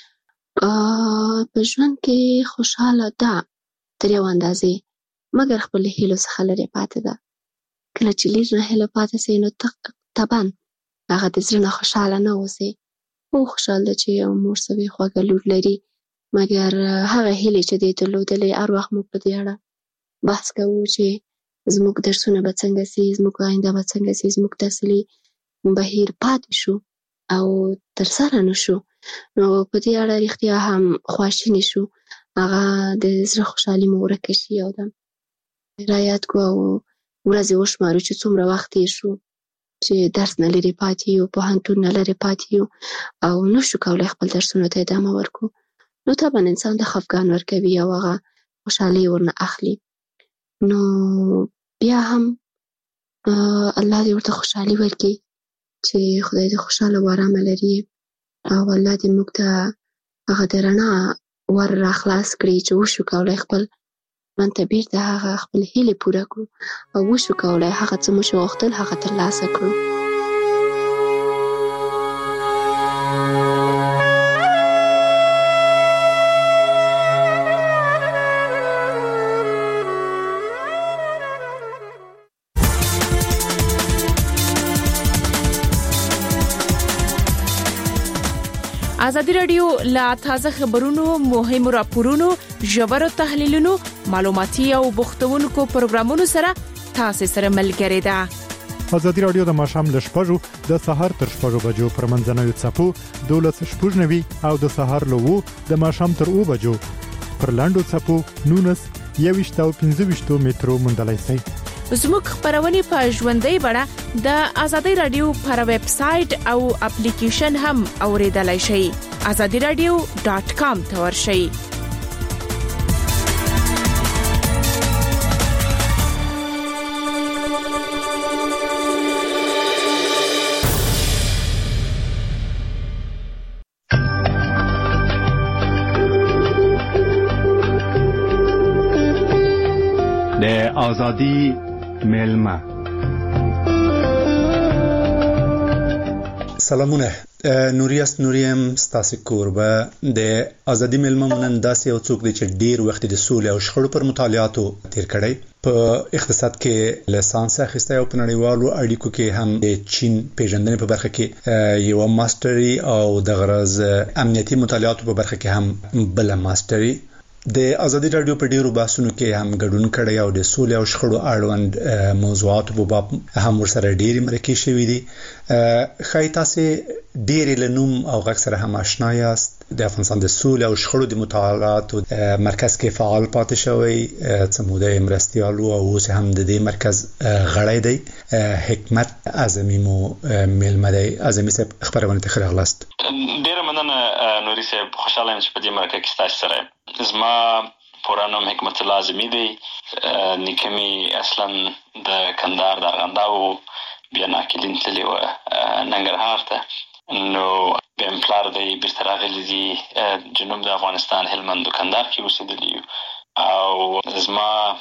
په ژوند کې خوشحاله ده تر یو اندازې، مګر خپل هیلو څخه لرې پاتې ده. کله چې لږ نه هیله پاتې سي نو طبعا هغه د زړه نه خوشحاله نه اوسې. هو، خوشحال ده چې یو مور سوې خوږه لور لري، مګر هغه هیلې چې دی درلودلې، هر وخت موږ په دې اړه بحث کوو چې زموږ درسونه به څنګه سي، زموږ آینده به څنګه سي، زموږ تحصیلي بهیر پاتې شو او ترسره نه شو. نو په دې اړه رښتیا هم خواشینې شو، هغه د زړه خوشحالي مو ورکه شي او ده رایاد کړو او ورځې وشمارو چې څومره وخت تېر شو چې درس نه لرې پاتې یو، پوهنتون نه لرې پاتې یو او نه شو کولی خپل درسونو ته ادامه ورکړو. نو طبعا انسان ته خفګان ورکوي او هغه خوشحالي ورنه اخلي. نو بیا هم الله دې ورته خوشحالي ورکړي چې خدای دې خوشحاله او ارامه لري او الله دې موږ ته هغه د رڼا ور راخلاص کړي چې وشو کولی خپل ژوند ته بیرته هغه خپل هیلې پوره کړو او وشو کولی هغه څه مو چې غوښتل هغه ترلاسه کړو. ازادي رادیو لا تازه خبرونو، مهمو راپورونو، ژورو تحلیلونو، معلوماتي او بوختونکو پروګرامونو سره تاسو سره ملګری ده. ازادي رادیو د ماښام ل 6:00 د سهار تر 6:00 بجو پر منځنوي څپو 12:00 او د سهار له 2 د ماښام تر 2 بجو پر لاندو څپو 19:25 مترو مندلای سي. زموږ خبرونه په ژوندۍ بڼه د ازادي رادیو پر ویب سټ او اپلیکیشن هم اوریدلای شئ. azadiradio.com ته ورشئ. د ازادي ملما. سلامونه، نوریاست نوریم ستاسو کوربه د ازادي ملما نن داسې یو څوک دی چې ډیر وخت د سولې او شخړو پر مطالعاتو تیر کړی، په اقتصاد کې لیسانس اخیستی او په نړیوالو اړیکو کې هم د چین پیژندنې په برخه کې یو ماستري او د غرض امنیتي مطالعاتو په برخه کې هم بل ماستري. د ازادي رادیو په ډیرو بحثونو کې هم ګډون کړی او د سولې او شخړو اړوند موضوعات په باب هم ورسره ډیرې مرکې شوې دي. ښایي تاسې ډیرې له نوم او غږ سره هم آشنا یاست. د افغانستان د سولې او شخړو د مطالعاتو مرکز کې فعال پاتې شوی، څه موده مرستیال او اوس هم د دې مرکز غړی دی. حکمت اعظمي مو میلمه دی. اعظمي صاحب خبرونه ته ښه راغلاست. ډیره مننه نوري صاحب، خوشاله یم چې په دې مرکه کې تاسو سره زما پوره نوم حکمت الله اعظمي دی. نیکه مې اصلا د کندهار د ارغنداو بیا ناکلین تللی و ننګرهار ته، نو بیا مې پلار دی بیرته راغلی دي جنوب د افغانستان هلمند و کندهار کې اوسېدلی او زما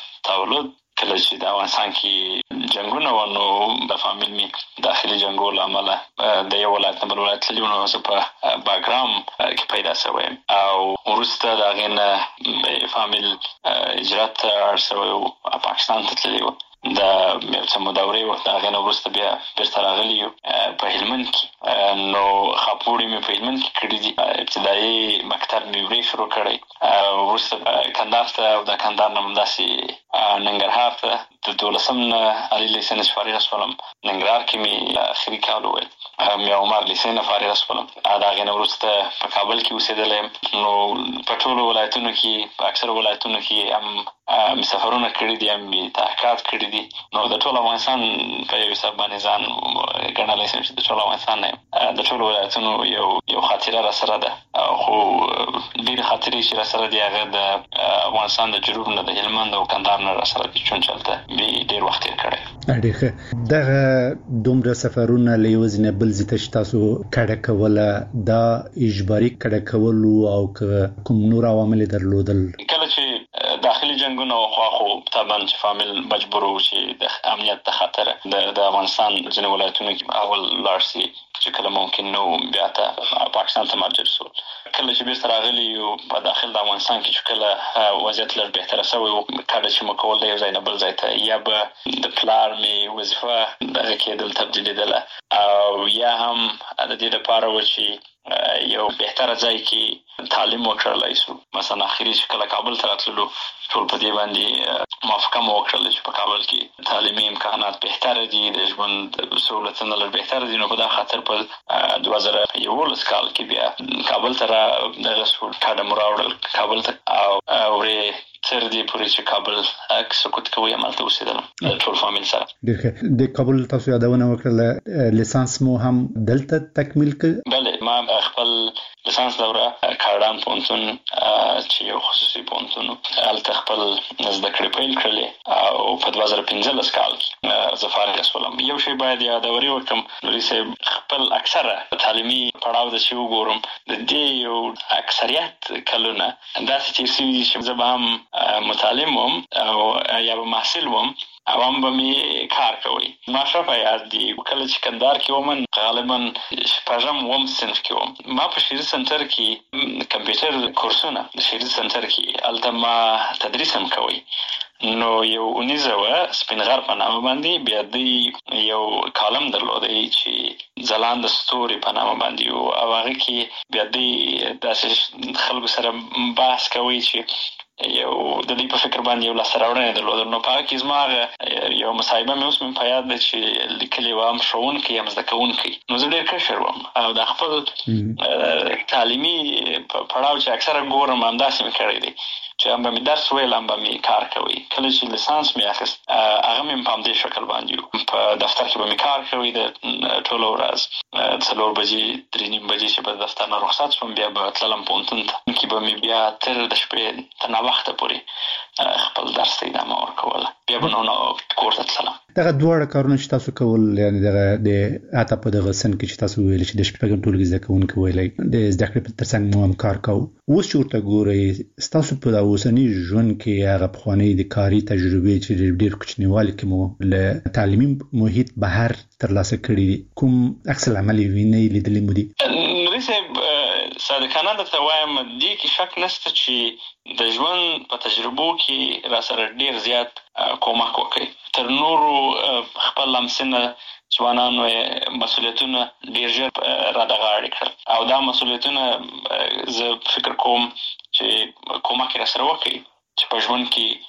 تولد کله چې د افغانستان کې جنگونه و نو د فامیل می داخلي جنگونو لامل د یو ولایت نه بل ولایت تللی نو زه په باګرام کې پیدا شوم او وروسته د هغې فامیل هجرت ارسوي او پاکستان ته تللی و د څه مدورې وخت هغه نو وروسته بیا بیرته راغلی یو په هلمند کې نو خاپوړی مې په هلمند کې کړی دي ابتدایي مکتب مې ورې شروع کړی وروسته کندهار ته او د کندهار نه همداسې ننګرهار ته د 12 علي لیسن فارغ شولم ننګرهار کې مې اخري کال وویل مې عمر لیسن فارغ شولم دا هغې نه وروسته په کابل کې اوسېدلی نو په ټولو ولایتونو کې په اکثرو ولایتونو کې هم سفرونه کړي دي هم تحقیقات کړي دي نو د ټول افغانستان په یو حساب باندې ځان ګڼلی شم چې د ټول افغانستان نه د ټولو ولایتونو یو خاطره را سره ده خو ډېرې خاطرې چې را سره دي هغه د افغانستان د جنوب نه د هلمند او کندهار نه را سره دي چون چې هلته مې ډېر وخت تېر کړی. ډېر ښه. دغه دومره سفرونه له یو ځای نه بل ځای ته چې تاسو کډه کوله دا اجباري کډه کول او کوم نور عوامل درلودل؟ کله چې داخلي جنگونه وخوا خو طبعا چې فامیل مجبور و چې د امنیت د خاطر د افغانستان ځینې ولایتونو کې اول لاړ شي چې کله ممکن نو بیا ته پاکستان ته مهاجر شول. کله چې بیرته راغلي یو په داخل د افغانستان کې چې کله وضعیت لږ بهتره شوی و کډه چې مو کول د یو ځای نه بل ځای ته یا به د پلار مې وظیفه دغه کېدل تبدیلېدله او یا هم د دې لپاره و چې یو بهتره ځای کې تعلیم وکړلی شو. مثلا اخري چې کله کابل ته راتللو ټول په دې باندې موافقه مو وکړله چې په کابل کې تعلیمي امکانات بهتره دي د ژوند سهولتونه لږ بهتره دي نو په دا خاطر په 2011 کال کې بیا کابل ته دغه شول کډه مو راوړل کابل ته او ورې تر دې پورې چې کابل سقوط کوي همالته اوسېدلم د ټول فامیل سره. ډېر ښه. د کابل تاسو یادونه وکړله لیسانس مو هم دلته تکمیل کړ؟ بله ما خپل لیسانس دوره کاردان پوهنتون چې یو خصوصي پوهنتون هلته خپل زده کړې پیل کړلې او په 2015 کال کې زه فارغ شولم. یو شی باید یادوري وکړم نوري صاحب خپل اکثره تعلیمي پړاو د چې وګورم د دې یو اکثریت کلونه داسې تېر شوي دي چې زه به هم متعلم وم او یا به محصل وم او هم به مې کار کوي. ما ښه په یاد دي کله چې کندهار کې وم غالبا شپږم اووم صنف کې وم ما په شعري سنټر کې کمپیوټر کورسونه د شعري سنټر کې هلته ما تدریس هم کوي نو یو اونیزه وه سپین غر په نامه باندې بیا دوی یو کالم درلودی چې ځلانده ستوري په نامه باندې و او هغه کې بیا دوی داسې خلکو سره بحث کوي چې یو د دې په فکر باندې یو لاسته راوړنې درلودل نو په هغه کې زما یو مصاحبه مې اوس مې په یاد ده چې لیکلې وه هم ښوونکی هم زده کوونکی نو زه ډېر کشر وم او د خپل تعلیمي پړاو چې اکثره ګورم همداسې مې کړی دی چې هم به مې درس ویل هم به مې کار کوي. کله چې لیسانس مې اخیست هغه مې په همدې شکل باندې په دفتر کې به مې کار کوي د ټوله ورځ 4 بجې 3:30 بجې چې به د دفتر نه رخصت شوم بیا به تللم پوهنتون ته کې به مې بیا تر د شپې تر ناوخته پورې خپل درس ته ادامه ورکوله بیا به نو کور ته تللم. دغه دواړه کارونه چې تاسو کول یعنی دغه د اته په دغه سن کې چې تاسو ویل چې د شپږم ټولګي زده کوونکي ویلای د زده کړې په ترڅنګ مو هم کار کوو اوس چې ورته ګورئ ستاسو په اوسني ژوند کې هغه پخواني د کاري تجربې چې ډېر کوچنیوالي کې مو له تعلیمي محیط بهر ترلاسه کړي دي کوم عکس العمل وینئ لیدلی مو دي؟ نوري صاحب صادقانه درته وایم دې کې شک نشته چې د ژوند په تجربو کې راسره ډېر زیات کومک وکړي. تر نورو خپل لمسنه ځوانانو مسؤلیتونه ډېر ژر رادغاړې کړل او دا مسؤلیتونه زه فکر کوم چې کومک یې راسره وکړي چې په ژوند کې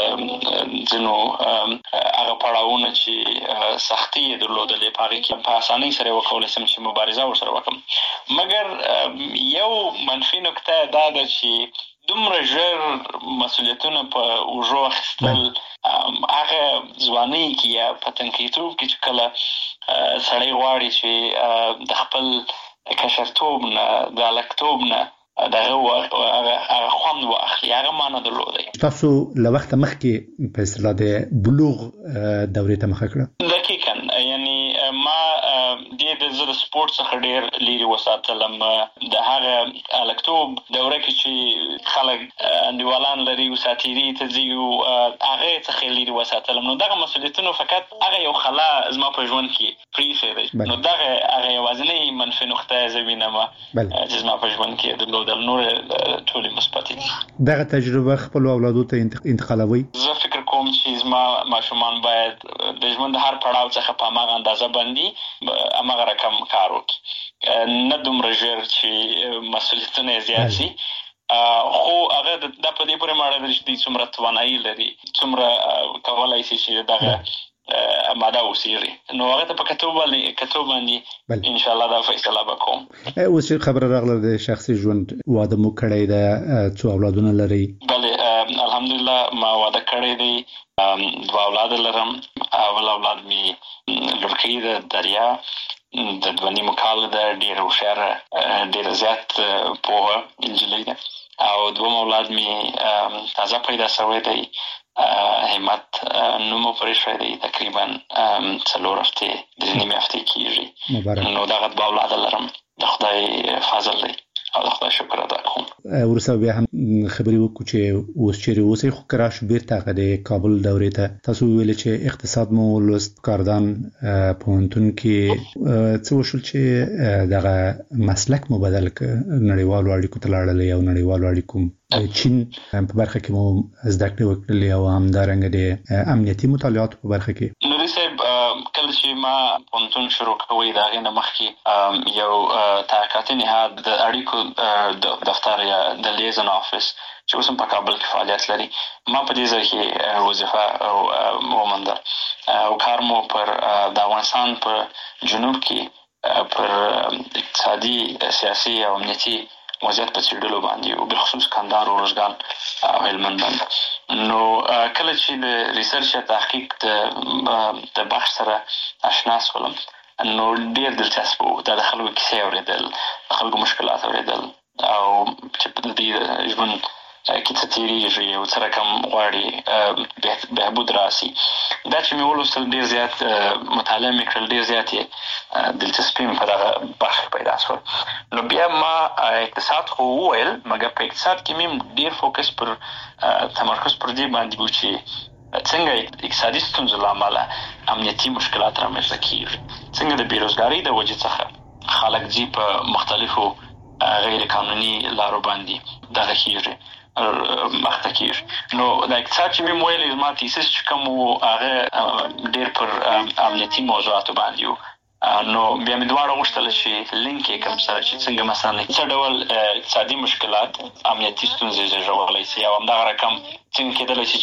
د ځینو هغه پړاوونه چې سختي یې درلودلې په هغې کې په اسانۍ سره یې وکولی شم چې مبارزه ورسره وکړم. مګر یو منفي نکته دا ده چې دومره ژر مسؤلیتونه په اوږو اخیستل هغه ځوانۍ کې یا په تنکیتوب کې چې کله سړی غواړي چې د خپل کشرتوب نه د هلکتوب نه دغه خوند واخلي هغه معنا درلودی. تاسو له وخته مخکې په اصطلاح د بلوغ دورې ته مخه کړه؟ دقیقاً یعنی ما د زه د سپورت څخه ډېر لرې وساتلم. د هغه الکتوب دوره کې چې خلک انډیوالان لري او ساتیري ته ځي هغه څخه لرې وساتلم. نو دغه مسؤلیتونه فقط هغه یو خلا زما په ژوند کې پریښی دی. نو دغه هغه یوازینۍ منفي نقطه زه وینم چې زما په ژوند کې درلودل. نور ټولې مثبتې دي. دغه تجربه خپل اولادو ته انتقالوي؟ زه فکر کوم چې زما ماشومان باید د ژوند د هر پړاو څخه په هماغه اندازه باندې هماغه رقم کار وکړي، نه دومره ژر چې مسؤلیتونه یې زیات شي، خو هغه د په دې پورې ماړه دی چې دوی څومره توانایي لري، څومره کولی شي چې دغه ماده وسیږي. نو هغه ته په کتو باندې انشاءالله دا فیصله به کوم. اوس چې خبره راغله د شخصي ژوند، واده مو کړی ده، څو اولادونه لري؟ بله الحمدلله ما واده کړی دی، 2 اولاد لرم. اول اولاد می لورکۍ ده، دریا د 2.5 کال ده، ډېره هوښیاره، ډېره زیات پوهه نجلۍ ده. او دوم اولاد می تازه پیدا شوی دی، همت نوم پرې شوی دی، تقریبا 4 هفتې 3.5 هفتې کېږي. نو دغه 2 اولاد لرم، د خدای فضل دی او د خدای شکر ادا کوم. ورسره بیا هم خبرې وکړو چې اوس چیرې اوسئ، خو که راشو بیرته هغه د کابل دورې ته. تاسو وویل چې اقتصاد مو لوست، کاردان پوهنتون کې څه وشول چې دغه مسلک مو بدل کړ، نړیوالو اړیکو ته لاړلئ او نړیوالو اړیکو چین په برخه کې مو زده کړې وکړلې او همدارنګه د امنیتي مطالعاتو په برخه کې؟ نوري صاحب کله چې ما پوهنتون شروع کوي د هغې نه مخکې یو تحقیقاتي نهاد د اړیکو دفتر یا د لیزن آفیس چې اوس هم په کابل کې فعالیت لري، ما په دې ځای کې وظیفه وموندل او کار مو پر د افغانستان په جنوب کې پر اقتصادي، سیاسي او امنیتي وضعیت په څېړلو باندې او بالخصوص کندهار، ارزګان او هلمند باندې. نو کله چې د ریسرچ یا تحقیق د بخش سره اشنا شولم، نو ډېر دلچسپ و. دا د خلکو کیسې اورېدل، د خلکو مشکلات اورېدل او چې په دې ژوند کې څه تېرېږي او څه رقم غواړي بهبود راسي. دا چې مې ولوستل ډېر زیات مطالعه مې کړل، ډېر زیات یې دلچسپي مې په دغه برخه پیدا شول. نو بیا ما اقتصاد خو وویل، مګر په اقتصاد کې مې ډېر فوکس پر تمرکز پر دې باندې و چې څنګه اقتصادي ستونزو له امله امنیتي مشکلات رامنځته کېږي، څنګه د بېروزګارۍ د وجې څخه خلک ځي په مختلفو غیر قانوني لارو باندې دغه کېږي، مخته کېږي. نو د اقتصاد چې مې ویل زما تیسیس چې کوم و هغه ډېر پر امنیتي موضوعاتو باندې و. نو بیا مې دواړه غوښتل چې لینک یې کړم سره چې څنګه مثلا څه ډول اقتصادي مشکلات امنیتي ستونزې زېږولی شي او همدغه رقم څنګه کېدلی شي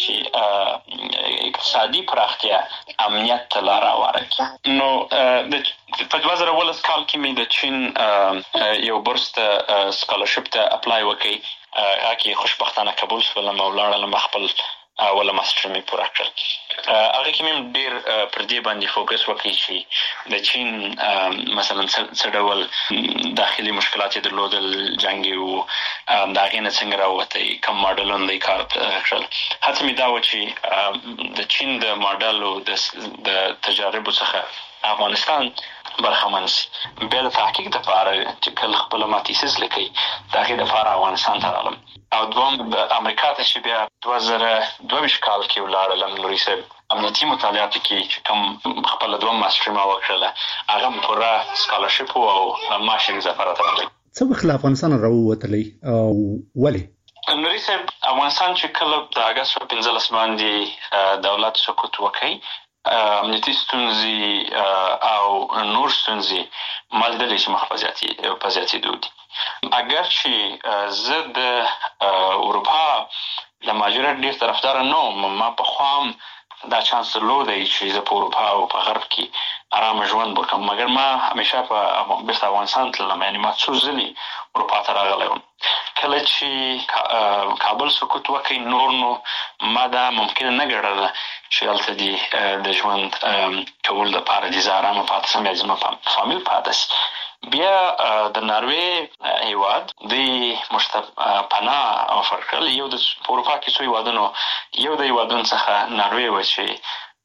چې اقتصادي پراختیا امنیت ته لاره هواره کړي. نو په 2019 کال کې مې د چین یو بورس ته سکالرشپ ته اپلای وکړی، هغه کې خوشبختانه قبول شولم او لاړلم، خپل اوله ماسټر مې پوره کړل. هغه کې مې ډېر پر دې باندې فوکس وکړی چې د چین مثلا څه ډول داخلي مشکلات یې درلودل، جنګ یې و، د هغې نه څنګه راووتی، کوم ماډلونه یې کار کړل. هڅه مې دا وه چې د چین د ماډلو د تجاربو څخه افغانستان برخمن شي. بیا د تحقیق دپاره چې کله خپله ما تیسیس لیکئ، د هغې دپاره افغانستان ته راغلم. او دوم د امریکا ته چې بیا 2022 کال کې ولاړلم. نوري صاحب امنیتي مطالعاتو کې چې کوم خپله دوم ماسټري ما وکړله، هغه م پوره سکالرشپ و او معاش یې اضافه راته راغلی. څه وخت له افغانستان راووتلی او ولې؟ نوري صاحب افغانستان چې کله د اګست په 15 باندې دولت سقوط وکړي، امنیتي ستونزې او نور ستونزې ما لیدلې چې مخ په زیاتېدو دي. اگر چې زه د اروپا د مهاجرت ډېر طرفداره نه وم، ما پخوا هم دا چانس درلودی چې زه په اروپا او په غرب کې ارامه ژوند وکړم، مګر ما همیشه په بیرته افغانستان تللم، یعنې ما څو ځلې اروپا ته راغلی وم. کله چې کابل سقوط وکړي، نور نو ما دا ممکنه نه ګڼله چې هلته دې د ژوند کولو دپاره دې زه ارامه پاتې شم یا زما فامیل پاتې شي. بیا د ناروې هیواد دوی موږ پناه افر کړل. یو د اروپا کې څو هیوادونو، یو د هیوادونو څخه ناروې وه چې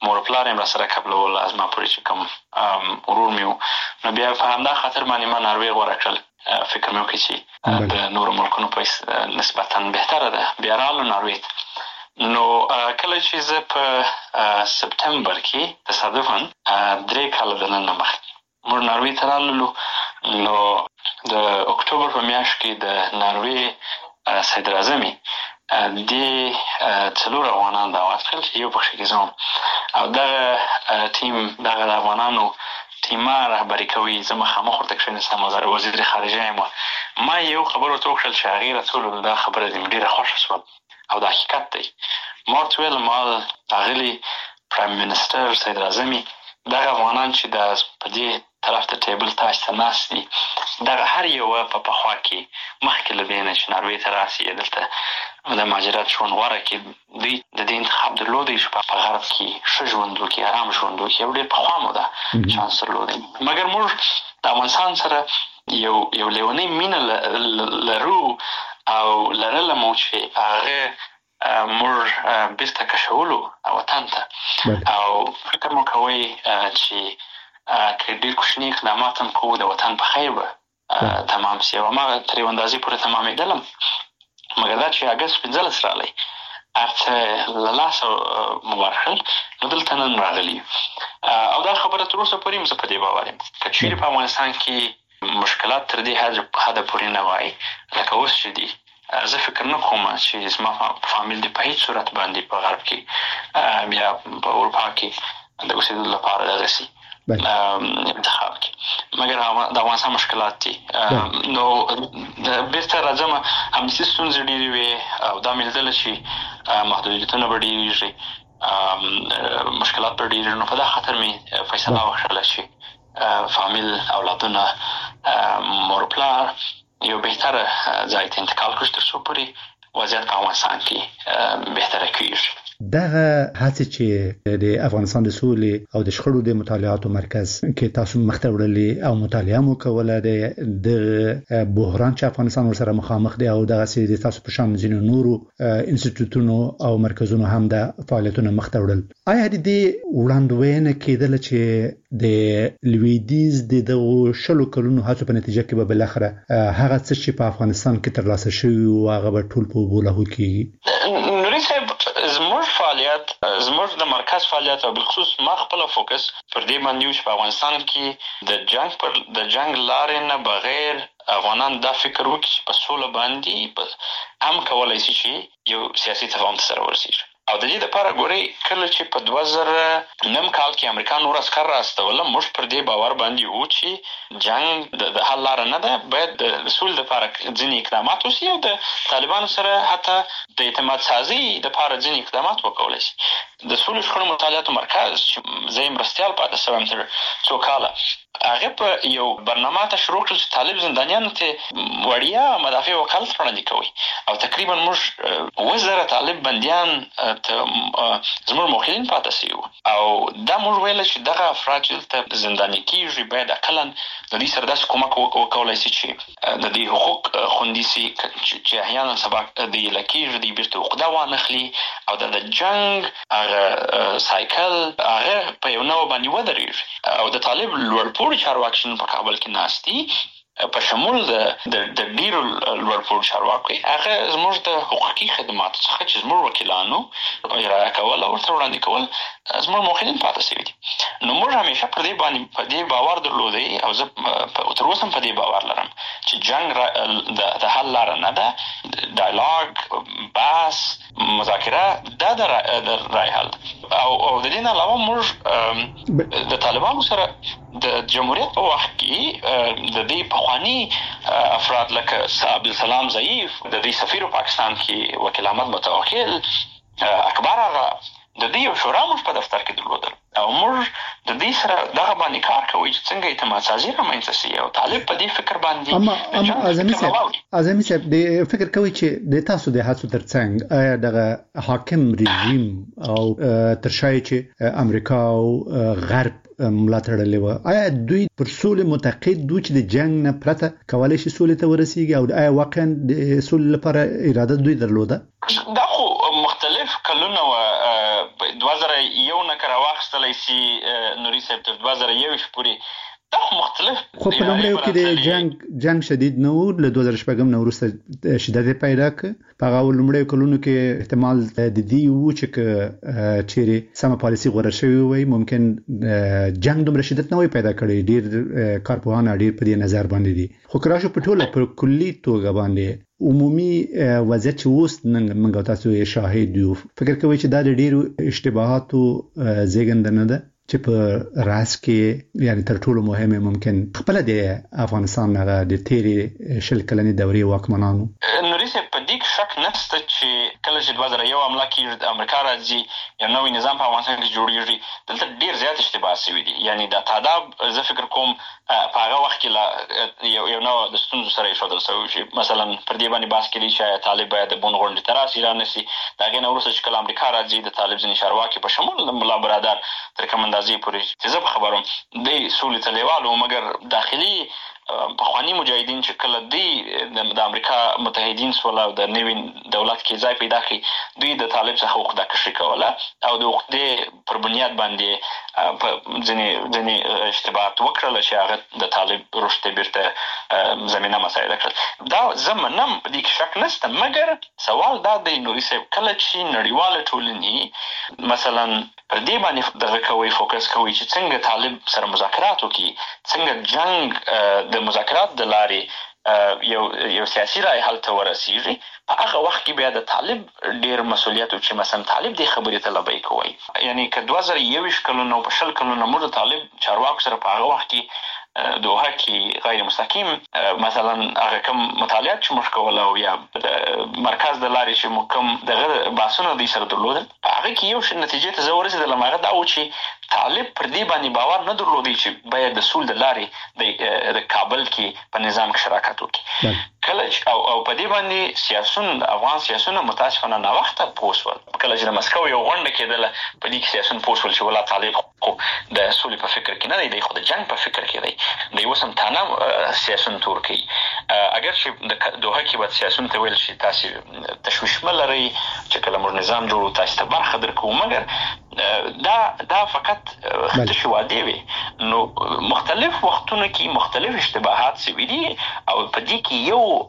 مور پلار یې سره قبلول از ما پورې چې کوم ورور مې نو بیا په همدا خاطر باندې ما ناروې غوره کړل. فکر مې وکړ چې د نورو ملکونو په نسبتا بهتره ده. بیا راغلو ناروې. نو کله چې زه په سپتمبر کې تصادفاً 3 کاله د نن مخکې موږ ناروې ته راللو. نو د اکتوبر په میاشت کې د ناروې صدر اعظمي د 4 افغانان دعوت کړل چې یو پکښې کې زه وم او دغه ټیم دغه د افغانانو ټیمه رهبري کوي. زه مخامخ ورته کښېنستم، وزیر خارجه یم. ما یو خبر ورته وکړل چې هغې راته دا خبره دې ډېره خوښه شوه او دا حقیقت دی. ما ورته ویل ما اغلي پرایم منسټر صدر اعظمي دغه افغانان چې په دې طرف ته ټیبل تاج ته ناست دي دغه هر یوه په پخوا کې مخکې له دې نه چې ناروې ته راسي دلته د مهاجرت ژوند غوره کړي دوی د دې انتخاب درلودی چې په غرب کې ښه ژوند وکړي، ارام ژوند وکړي او ډېر پخوا مو ده چانس درلودی. مګر موږ د افغانستان سره یو لیونۍ مینه لرو او لرله مو چې هغه موږ بیرته کشولو وطن ته او فکر مو کوئ چې که ډېر کوچني اقدامات هم کوو د وطن په خیر به تمام سي. او ما تر یو اندازې پورې تمامېدلم. مګر دا چې اګست 15 راغلی هر څه له لاسه مو ورکړل نو دلته نن راغلي او دا خبره تر اوسه پورې هم زه په دې باور یم که چیرې په افغانستان کې مشکلات تر دې حده پورې نه وای لکه اوس چې دي، زه فکر نه کوم چې زما فامیل دې په هیڅ صورت باندې په غرب کې بیا په اروپا کې د اوسېدو لپاره دغسې انتخاب کې. مګر د افغانستان مشکلات دي. نو بیرته راځم همداسې ستونزې ډېرې وې او دا مې لیدله چې محدودیتونه به ډېرېږي، مشکلات به ډېرېږي. نو په دا خاطر مې فیصله وکړله چې فامیل اولادونه مور پلار یو بهتره ځای ته انتقال کړو تر څو پورې وضعیت په افغانستان کې بهتره کېږي. دغه هڅې چې د افغانستان د سولې او د شخړو د مطالعاتو مرکز کې تاسو مخته وړلې او مطالعه مو کوله د بحران چې افغانستان ورسره مخامخ دی او دغه سي د تاسو په شان ځینو نورو انسټیټیوټونو او مرکزونو هم د فعالیتونو مخته وړل، آیا د دې وړاندوینه کېدله چې د لویدیز د دغو شلو کلونو هڅو په نتیجه کې به بالاخره هغه څه چې په افغانستان کې ترلاسه شوي او هغه به ټول په اوبو لاهو کېږي؟ نوري صاحب، زموږ فعالیت، زموږ د مرکز فعالیت او بالخصوص ما خپل فوکس پر دې باندې و چې په افغانستان کې د جنگ لارې نه بغیر افغانان دا فکر وکړي چې په سوله باندې هم کولای شي چې یو سیاسي تفاهم ته سره ورسېږي. او د دې لپاره ګورئ کله چې په 2009 کال کې امریکا نور عسکر راستوله موږ پر دې باور باندې وو چې جنگ د حل لاره نه ده، باید د سولې لپاره ځینې اقدامات وشي او د طالبانو سره حتی د اعتماد سازي لپاره ځینې اقدامات وکولای شي. د سولې شخړو مطالعاتو مرکز چې زه یې مرستیال پاتې شوم تر څو کاله، هغه په یو برنامه ته شروع کړل چې طالب زندانیانو ته وړیا مدافع وکالت وړاندې کوي او تقریبا موږ 1000 طالب بندیان زموږ موکلین پاتې شوي او دا موږ ویل چې دغه افراد چې دلته زنداني کېږي باید اقلا د دې سره داسې کومک وکولای شي چې د دې حقوق خوندي شي چې احیانا سبا د لکېږي د بیرته عقده وانخلي او د جنگ هغه سایکل هغه په یو نوع باندې ودرېږي او د طالب لوړپوړي چارواکي په کابل کې ناست دي په شمول د ډیرو لوړپوړو چارواکو هغه زموږ د حقوقي خدماتو څخه چې زموږ وکیلانو اجرا کول او ورته وړاندې کول زموږ موخلین پاتې شوي دي. نو موږ همیشه پر دې باندې په دې باور درلودی او زه تر اوسه په دې باور لرم چې جنگ د حل لاره نه ده، ډایلاګ، بحث، مذاکره دا د رای حل او د دې نه علاوه موږ د طالبانو سره د جمهوریت په وخت کې د دې پخوانی افراد لکه عبدالسلام ضعیف، د دې سفیر پاکستان کې وکیل احمد متوکل، اکبر آغا، د دې یو شورا موږ په دفتر کې درلودل او موږ د دې سره دغه باندې کار کوي چې څنګه اعتماد سازي رامنځته شي او طالب په دې فکر باندې اعظمي صاحب د فکر کوي چې د تاسو د هڅو ترڅنګ آیا دغه حاکم رژیم او ترشای چې امریکا او غرب ملاتړلې و، آیا دوی پر سولې معتقد دوی چې د جنگ نه پرته کولای شي سولې ته ورسیږي او آیا واقعا د سولې لپاره اراده دوی درلوده؟ دا خو مختلف کلونه 2001 نه کار واخستلای شي نوري صاحب تر 2021 پورې دا مختلف. خو په لومړیو کې د جنگ شدید نه و، له 2014 نه وروسته شدت پیدا کړ. په هغه لومړیو کلونو کې احتمال د دې و چې چیرې سم پالیسي غوړه شوی وي، ممکن جنگ دومره شدت نه وي پیدا کړی. ډیر کارپوهان ډیر په دې نظر باندې دي. خو کراشو په ټوله په کلی توګه باندې عمومي وضعیت چې اوس نن موږ تاسو یې شاهد یو، فکر کوي چې دا د ډیرو اشتباهاتو زیږنده نه ده چې په راس کې یعنی تر ټولو مهمه ممکن خپل د افغانستان هغه د تیری شل کلنې دورې واکمنانو نوري صاحب په دې شک نشته چې کله چې 2001 حمله کې د امریکا راځي یو نوې نظام په افغانستان کې جوړیږي، دلته ډیر زیات اشتباه شوی دي. یعنی د تاداب زه فکر کوم په هغه وخت کې یو نو د ستونزو سره ایښودل شوی چې مثلا پر دې باندې باس کړي چې طالب باید د بون غونډې تراس ایران نشي. دا غنه ورسره چې کله امریکا راځي د طالب ځنی شارواکي په شمول د ملا برادر تر کوم اندازې پورې چې زه خبروم د سولې تلیوالو، مګر داخلي پخوانی مجاهدین چې کله دی د امریکا متحدین سول او د نوین دولت کې ځای پیدا کړي، دوی د طالب څخه وخت د کشي کوله او د وخت پر بنیاد باندې په ځنی اشتباهات وکړل چې هغه د طالب رشته بیرته زمينه مسایل کړل. دا زمونم په دې کې شک نشته، مګر سوال دا دی نوري صاحب کله چې نړیواله ټولنه مثلا پر دې باندې دغه کوي فوکس کوي چې څنګه طالب سره مذاکرات وکړي، څنګه جنگ د مذاکرات د لارې یو سیاسي رای حل ته ورسیږي، په هغه وخت کې بیا د طالب ډیر مسولیت چې مثلا طالب د خبرې ته لبی کوي. یعنی که 2021 کلونو په شل کلونو موږ طالب چارواکو سره په هغه وخت کې دوه کې غیر مستقیم مثلا هغه کوم مطالعات چې موږ کول او یا مرکز د لارې چې موږ دغه باسونه د سره درلودل، هغه کې یو نتیجه ته ورسېدل هغه دا و چې طالب پر دې باندې باور نه درلودي چې باید د سول د لارې د کابل کې په نظام کې شراکت وکړي. کله او په دې باندې سیاسون افغان سیاسونه متاسفانه نه وخت پوسول، کله چې مسکو یو غونډه کېدله په دې کې سیاسون پوسول چې ولا طالب خو د سولې په فکر کې نه دی، خو د جنگ په فکر کې دی. د وسم تنه سیاسون ترکی اگر چې د دوه کې بعد سیاسون ته ویل شي تاسو تشویش ملري چې کله موږ نظام جوړو تاسو ته برخه درکو، مګر دا فقط تشوادي وي. نو مختلف وختونو کې مختلف اشتباهات سوي دي او په دې کې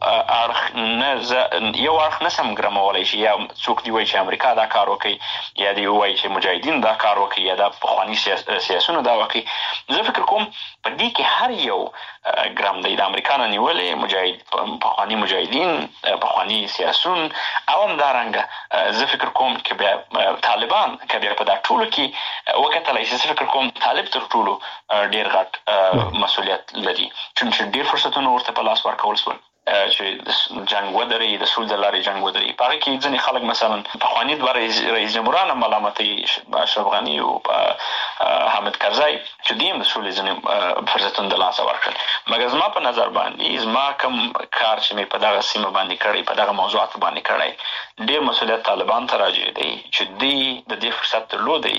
یو اړخ نه سم ګرمولای شي، یا څوک دی وایي چې امریکا دا کار وکړي، یا دی وایي چې مجاهدین دا کار وکړي، یا دا پخوانی سیاسونه دا وکړي. زه فکر کوم په دې کې هر یو ګرام دی د امریکا نه نیولې مجاهد پخوانی مجاهدین پخوانی سیاسون او هم دارنګه زه فکر کوم چې بیا طالبان کبیر په دا ټولو کې وکتلای شي. زه فکر کوم طالب تر ټولو ډیر غټ مسولیت لري چې ډیر فرصتونه ورته په لاس ورکول شول چې جنگ ودري، د سول د لارې جنگ ودري. په هغه کې ځینې خلک مثلا پخواني دوه رئیس جمهوران ملامتي اشرف غني او حامد کرزي چې دیم د سول ځینې فرصتونه د لاس ورکړل. مګر زما په نظر باندې زما کوم کار چې مې په دغه سیمه باندې کړی، په دغه موضوعات باندې کړی، ډیر مسولیت طالبان ته راځي دی چې دی د دې فرصت درلودي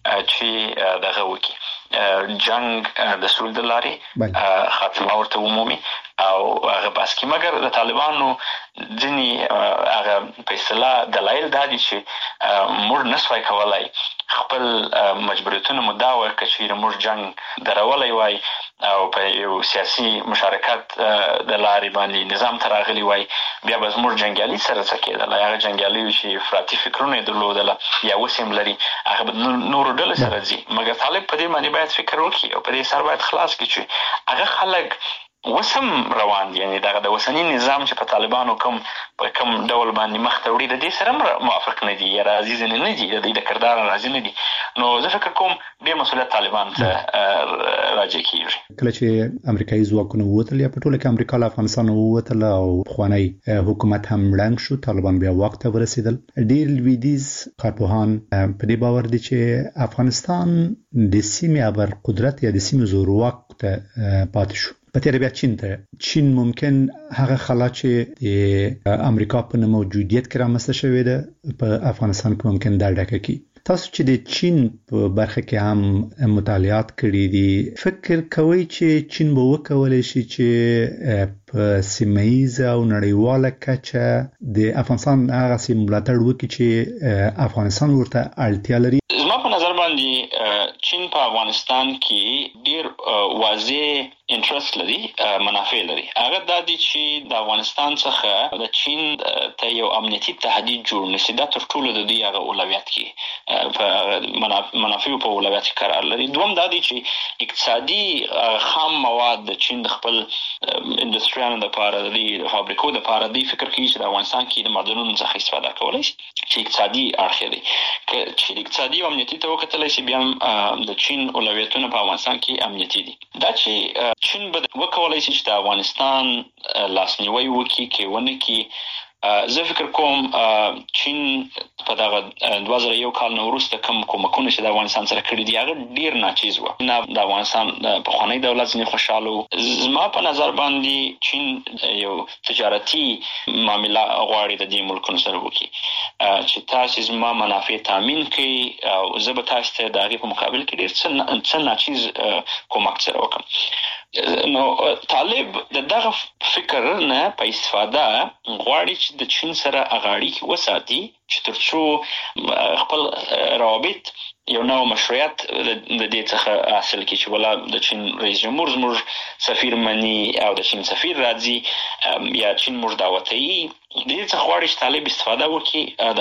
چې دغه وکړي جنگ د سول د لارې خاتمه ورته عمومي او هغه بس کې. مګر د طالبانو ځینې هغه په اصطلاح دلایل دا دي چې موږ نسوای کولای خپل مجبوریتونه مدعا وکړي چې موږ جنگ درولای وای او په یو سیاسي مشارکت د لارې باندې نظام ته راغلی وای، بیا به زموږ جنګیالي سره څه کېدل. هغه جنګیالي چې افراطي فکرونه درلودل یا وسیم لري هغه به نور ډله سره ځي. مګر طالب په دې باندې باید فکر وکړي او په دې سر باید خلاص کړي چې هغه خلک وسم روان دي، یعنی دغه د وسنی نظام چې په طالبانو په کوم ډول باندې مخ ته وړي د دې سره موافق نه دي یا راضي نه دي، د دې کردار راضي نه دي. نو زه فکر کوم ډېر مسؤلیت طالبان ته راځي کیږي. کله چې امریکایي ځواکونه ووتل یا په ټوله کې امریکا له افغانستان ووتل او خوانی حکومت هم ړنګ شو، طالبان بیا واک ته ورسېدل. ډېر لویدیز کارپوهان په دې باور دي چې افغانستان د سیمې ابر قدرت یا د سیمې زورواک ته پاتې شو. په تیر بیا چین ممکن هغه خلا چې د امریکا په موجودیت کې رامنځته شوې ده په افغانستان کې ممکن دا ډکه کی تاسو چې د چین په برخه کې هم مطالعات کړي دي، فکر کوئ چې چین به وکولای شي چې په سیمه‌ایزه او نړیواله کچه د افغانستان هغه سیم ملاتړ وکړي چې افغانستان ورته اړتیا لري؟ زما په نظر باندې چین په افغانستان کې ډیر واضح انټرست لري، منافع لري. هغه د دې چې د افغانستان څخه د چین ته یو امنیتي تهدید جوړ نشي، دا تر ټولو د دې هغه اولویت کې په منافع په اولویت کې قرار لري. دوم دا دی چې اقتصادي خام مواد د چین د خپل انډستریانو لپاره د فابریکو لپاره دی فکر کوي چې د افغانستان کې د معدنونو څخه استفاده کولای شي چې اقتصادي اړخ دی. چې اقتصادي او امنیتي ته وکتل شي، بیا د چین اولویتونه په افغانستان کې امنیتي دي. دا چې چین به وکولای شي چې د افغانستان لاسنیوي وکړي کې ونه کې، زه فکر کوم چین په دغه 2001 کال نو وروسته کوم کومکونه چې د افغانستان سره کړی دی هغه ډیر ناچیز و. نه د افغانستان په خوانی دولت نه خوشاله. زما په نظر باندې چین یو تجارتي معامله غواړي د دې ملکونو سره وکړي چې تاسو زما منافع تامین کړي او زه به تاسو ته د هغې په مقابل کې ډیر څه ناچیز کومک سره وکړم. نو طالب دغه فکر نه په استفاده غواړي چې د چین سره اغاړي وساتي چې ترڅو خپل روابط یو نوو مشروعیت د دې څخه حاصل کړي چې ولا د چین رئیس جمهور زموږ سفیر مني او د چین سفیر راځي یا چین موږ دعوتي د دې څخه غواړي چې طالب استفاده وکړي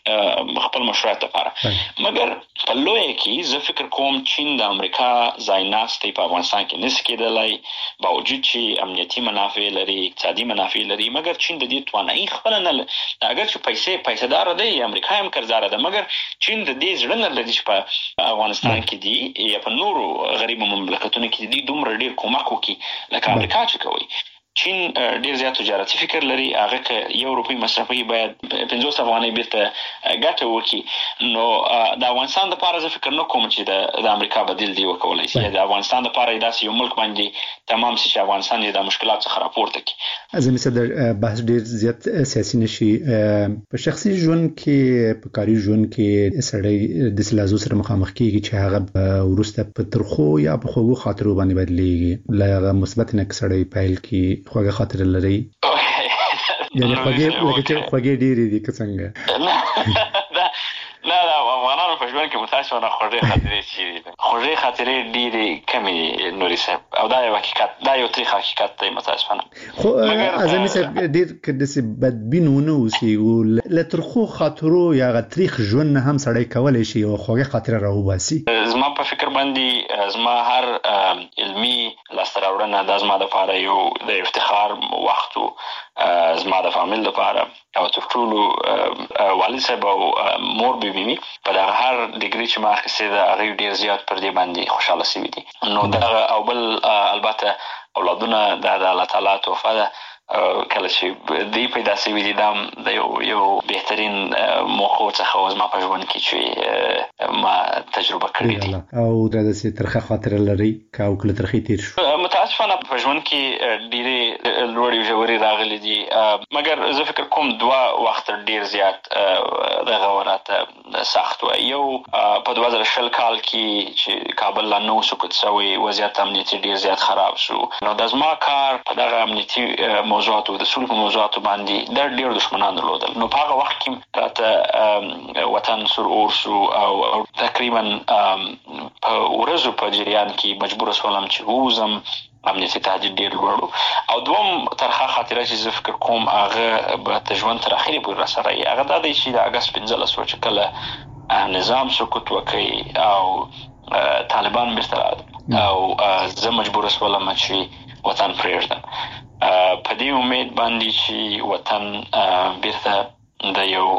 دغه خپل مشروعیت لپاره. مګر په لوی کې زه فکر کوم چین د امریکا ځایناستي په افغانستان کې نس کېدلای، باوجود چې امنیتي منافع لري، اقتصادي منافع لري، مګر چین د دې توانایي خپل نه لري. اگر چې پیسې دار دی، امریکا هم قرضدار ده، مګر چین د دې ځړن لري چې په افغانستان کې دی یا په نورو غریب مملکتونو کې دی دومره ډیر کومک وکړي لکه امریکا چې کوي. چین ډیر زیات تجارتي فکر لري، هغه که یو روپۍ مصرفي باید 50 افغانۍ بیرته ګټه وکړي. نو د افغانستان لپاره زه فکر نه کوم چې د امریکا بدیل دی وکولای شي. د افغانستان لپاره داسې یو ملک باندې تمام شي چې افغانستان د مشکلات څخه راپورته کړي. زمي صدر بحث ډیر زیات سیاسي نشي. په شخصي ژوند کې، په کاري ژوند کې سړی د سلازو سره مخامخ کیږي چې هغه ورسته په ترخو یا په خوږو خاطرو باندې بدلیږي. لغه مثبت نه کسړی پایل کی خوږه خاطر لري، یعنی خوږه ډیری دي که څنګه؟ نه افغانانو په ژوند کې متاسفانه خوږې خاطرې دي، خوږې خاطرې ډېرې کمې نوري صاحب، او دا یو حقیقت، دا یو تریخ حقیقت دی متاسفانه. خو اعظمي صاحب ډېر کدسې بدبینونه اوسي او له ترخو خاطرو یا تریخ ژوند نه هم سړی کولی شي او خوږه خاطره راوباسي. زما په فکر باندې زما هر علمي لاسته راوړنه دا زما دپاره یو د افتخار وخت و، زما د فامیل دپاره او تر ټولو والد صاحب او مور بیبي په دغه هر ډیګري چې ما اخیستې ده هغوی ډېر زیات پر دې باندې خوشحاله شوي دي. نو دغه او بل البته اولادونه د الله تعالی تحفه ده. کله چې دی پیدا شوي دي دا د یو بهترین موقعو څخه زما په ژوند کې چې ما تجربه کړې دي. او دا داسې ترخه خاطره لرئ که او کله ترخې تېر شو؟ متاسفانه په ژوند کې ډېرې لوړې ژورې راغلي دي، مګر زه فکر کوم 2 وخت ډېر زیات دغه راته سخت و. یو په 2020 کال کې چې کابل لا نو سقوط شوی، وضعیت امنیتي ډېر زیات خراب شو. نو د زما کار په دغه امنیتي موضوعاتو د سولې په موضوعاتو باندې د ډېر دښمنان درلودل. نو په هغه وخت کې راته وطن سور اور شو او تقریبا په ورځو په جریان کې مجبور شولم چې ووځم. امنیتي تهدید ډېر لوړ او دوم ترخه خاطره چې زه فکر کوم هغه به د ژوند تر اخرې پورې راسره وي، هغه دا دی چې د اګست 15 چې کله نظام سقوط وکړي او طالبان بیرته او زه مجبور شولم چې وطن پرېږدم په دې امید باندې چې وطن بیرته د یو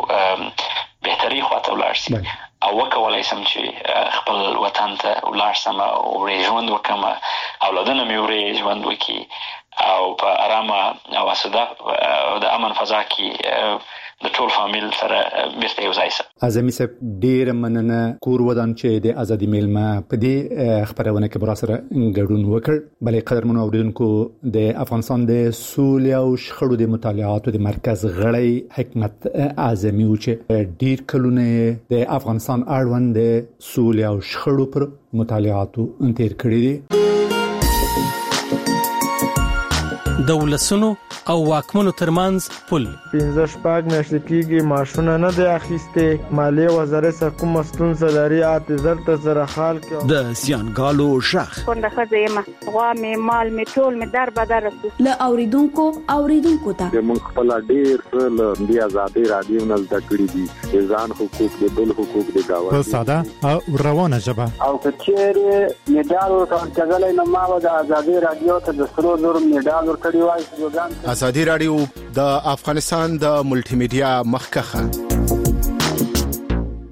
بهتري خواته ولاړ شي او وکولای شم چې خپل وطن ته ولاړ شم او وړې ژوند وکړم، اولادونه مې وړې ژوند وکړي او په ارامه او اسوده د امن فضا کې د ټول فامیل سره بیرته یو ځای سره. اعظمي صاحب ډیر مننه کور ودان چې د ازادي میلمه په دې خبرونه کې برا سره ګډون وکړ. بلې قدرمنو اوریدونکو د افغانستان د سولې او شخړو د مطالعاتو د مرکز غړی حکمت اعظمي و چې ډیر کلونه د افغانستان اړوند د سولې او شخړو پر مطالعاتو تیر کړی دي. د ولسونو او واکمنو ترمنځ پل 15 میاشتې کېږي معاشونه نه دی اخیسته. مالیه وزارت څخه کوم ستونزه لري اعتذار ته زره حال کې د سیانګالو شخ څنګه خزه ما غوا می مال می ټول می در بدر له اوریدونکو ته موږ خپل ډیر له دی آزادي رادیو نه زده کړی دي ځان حقوق د بل حقوق د گاوه په ساده او روانه ژبه او کچېره میډال ورکړل نه ما د آزادي رادیو ته د سرو زر میډال ورکړی وای. ازادي رادیو د افغانستان د ملټي میډیا مخکخه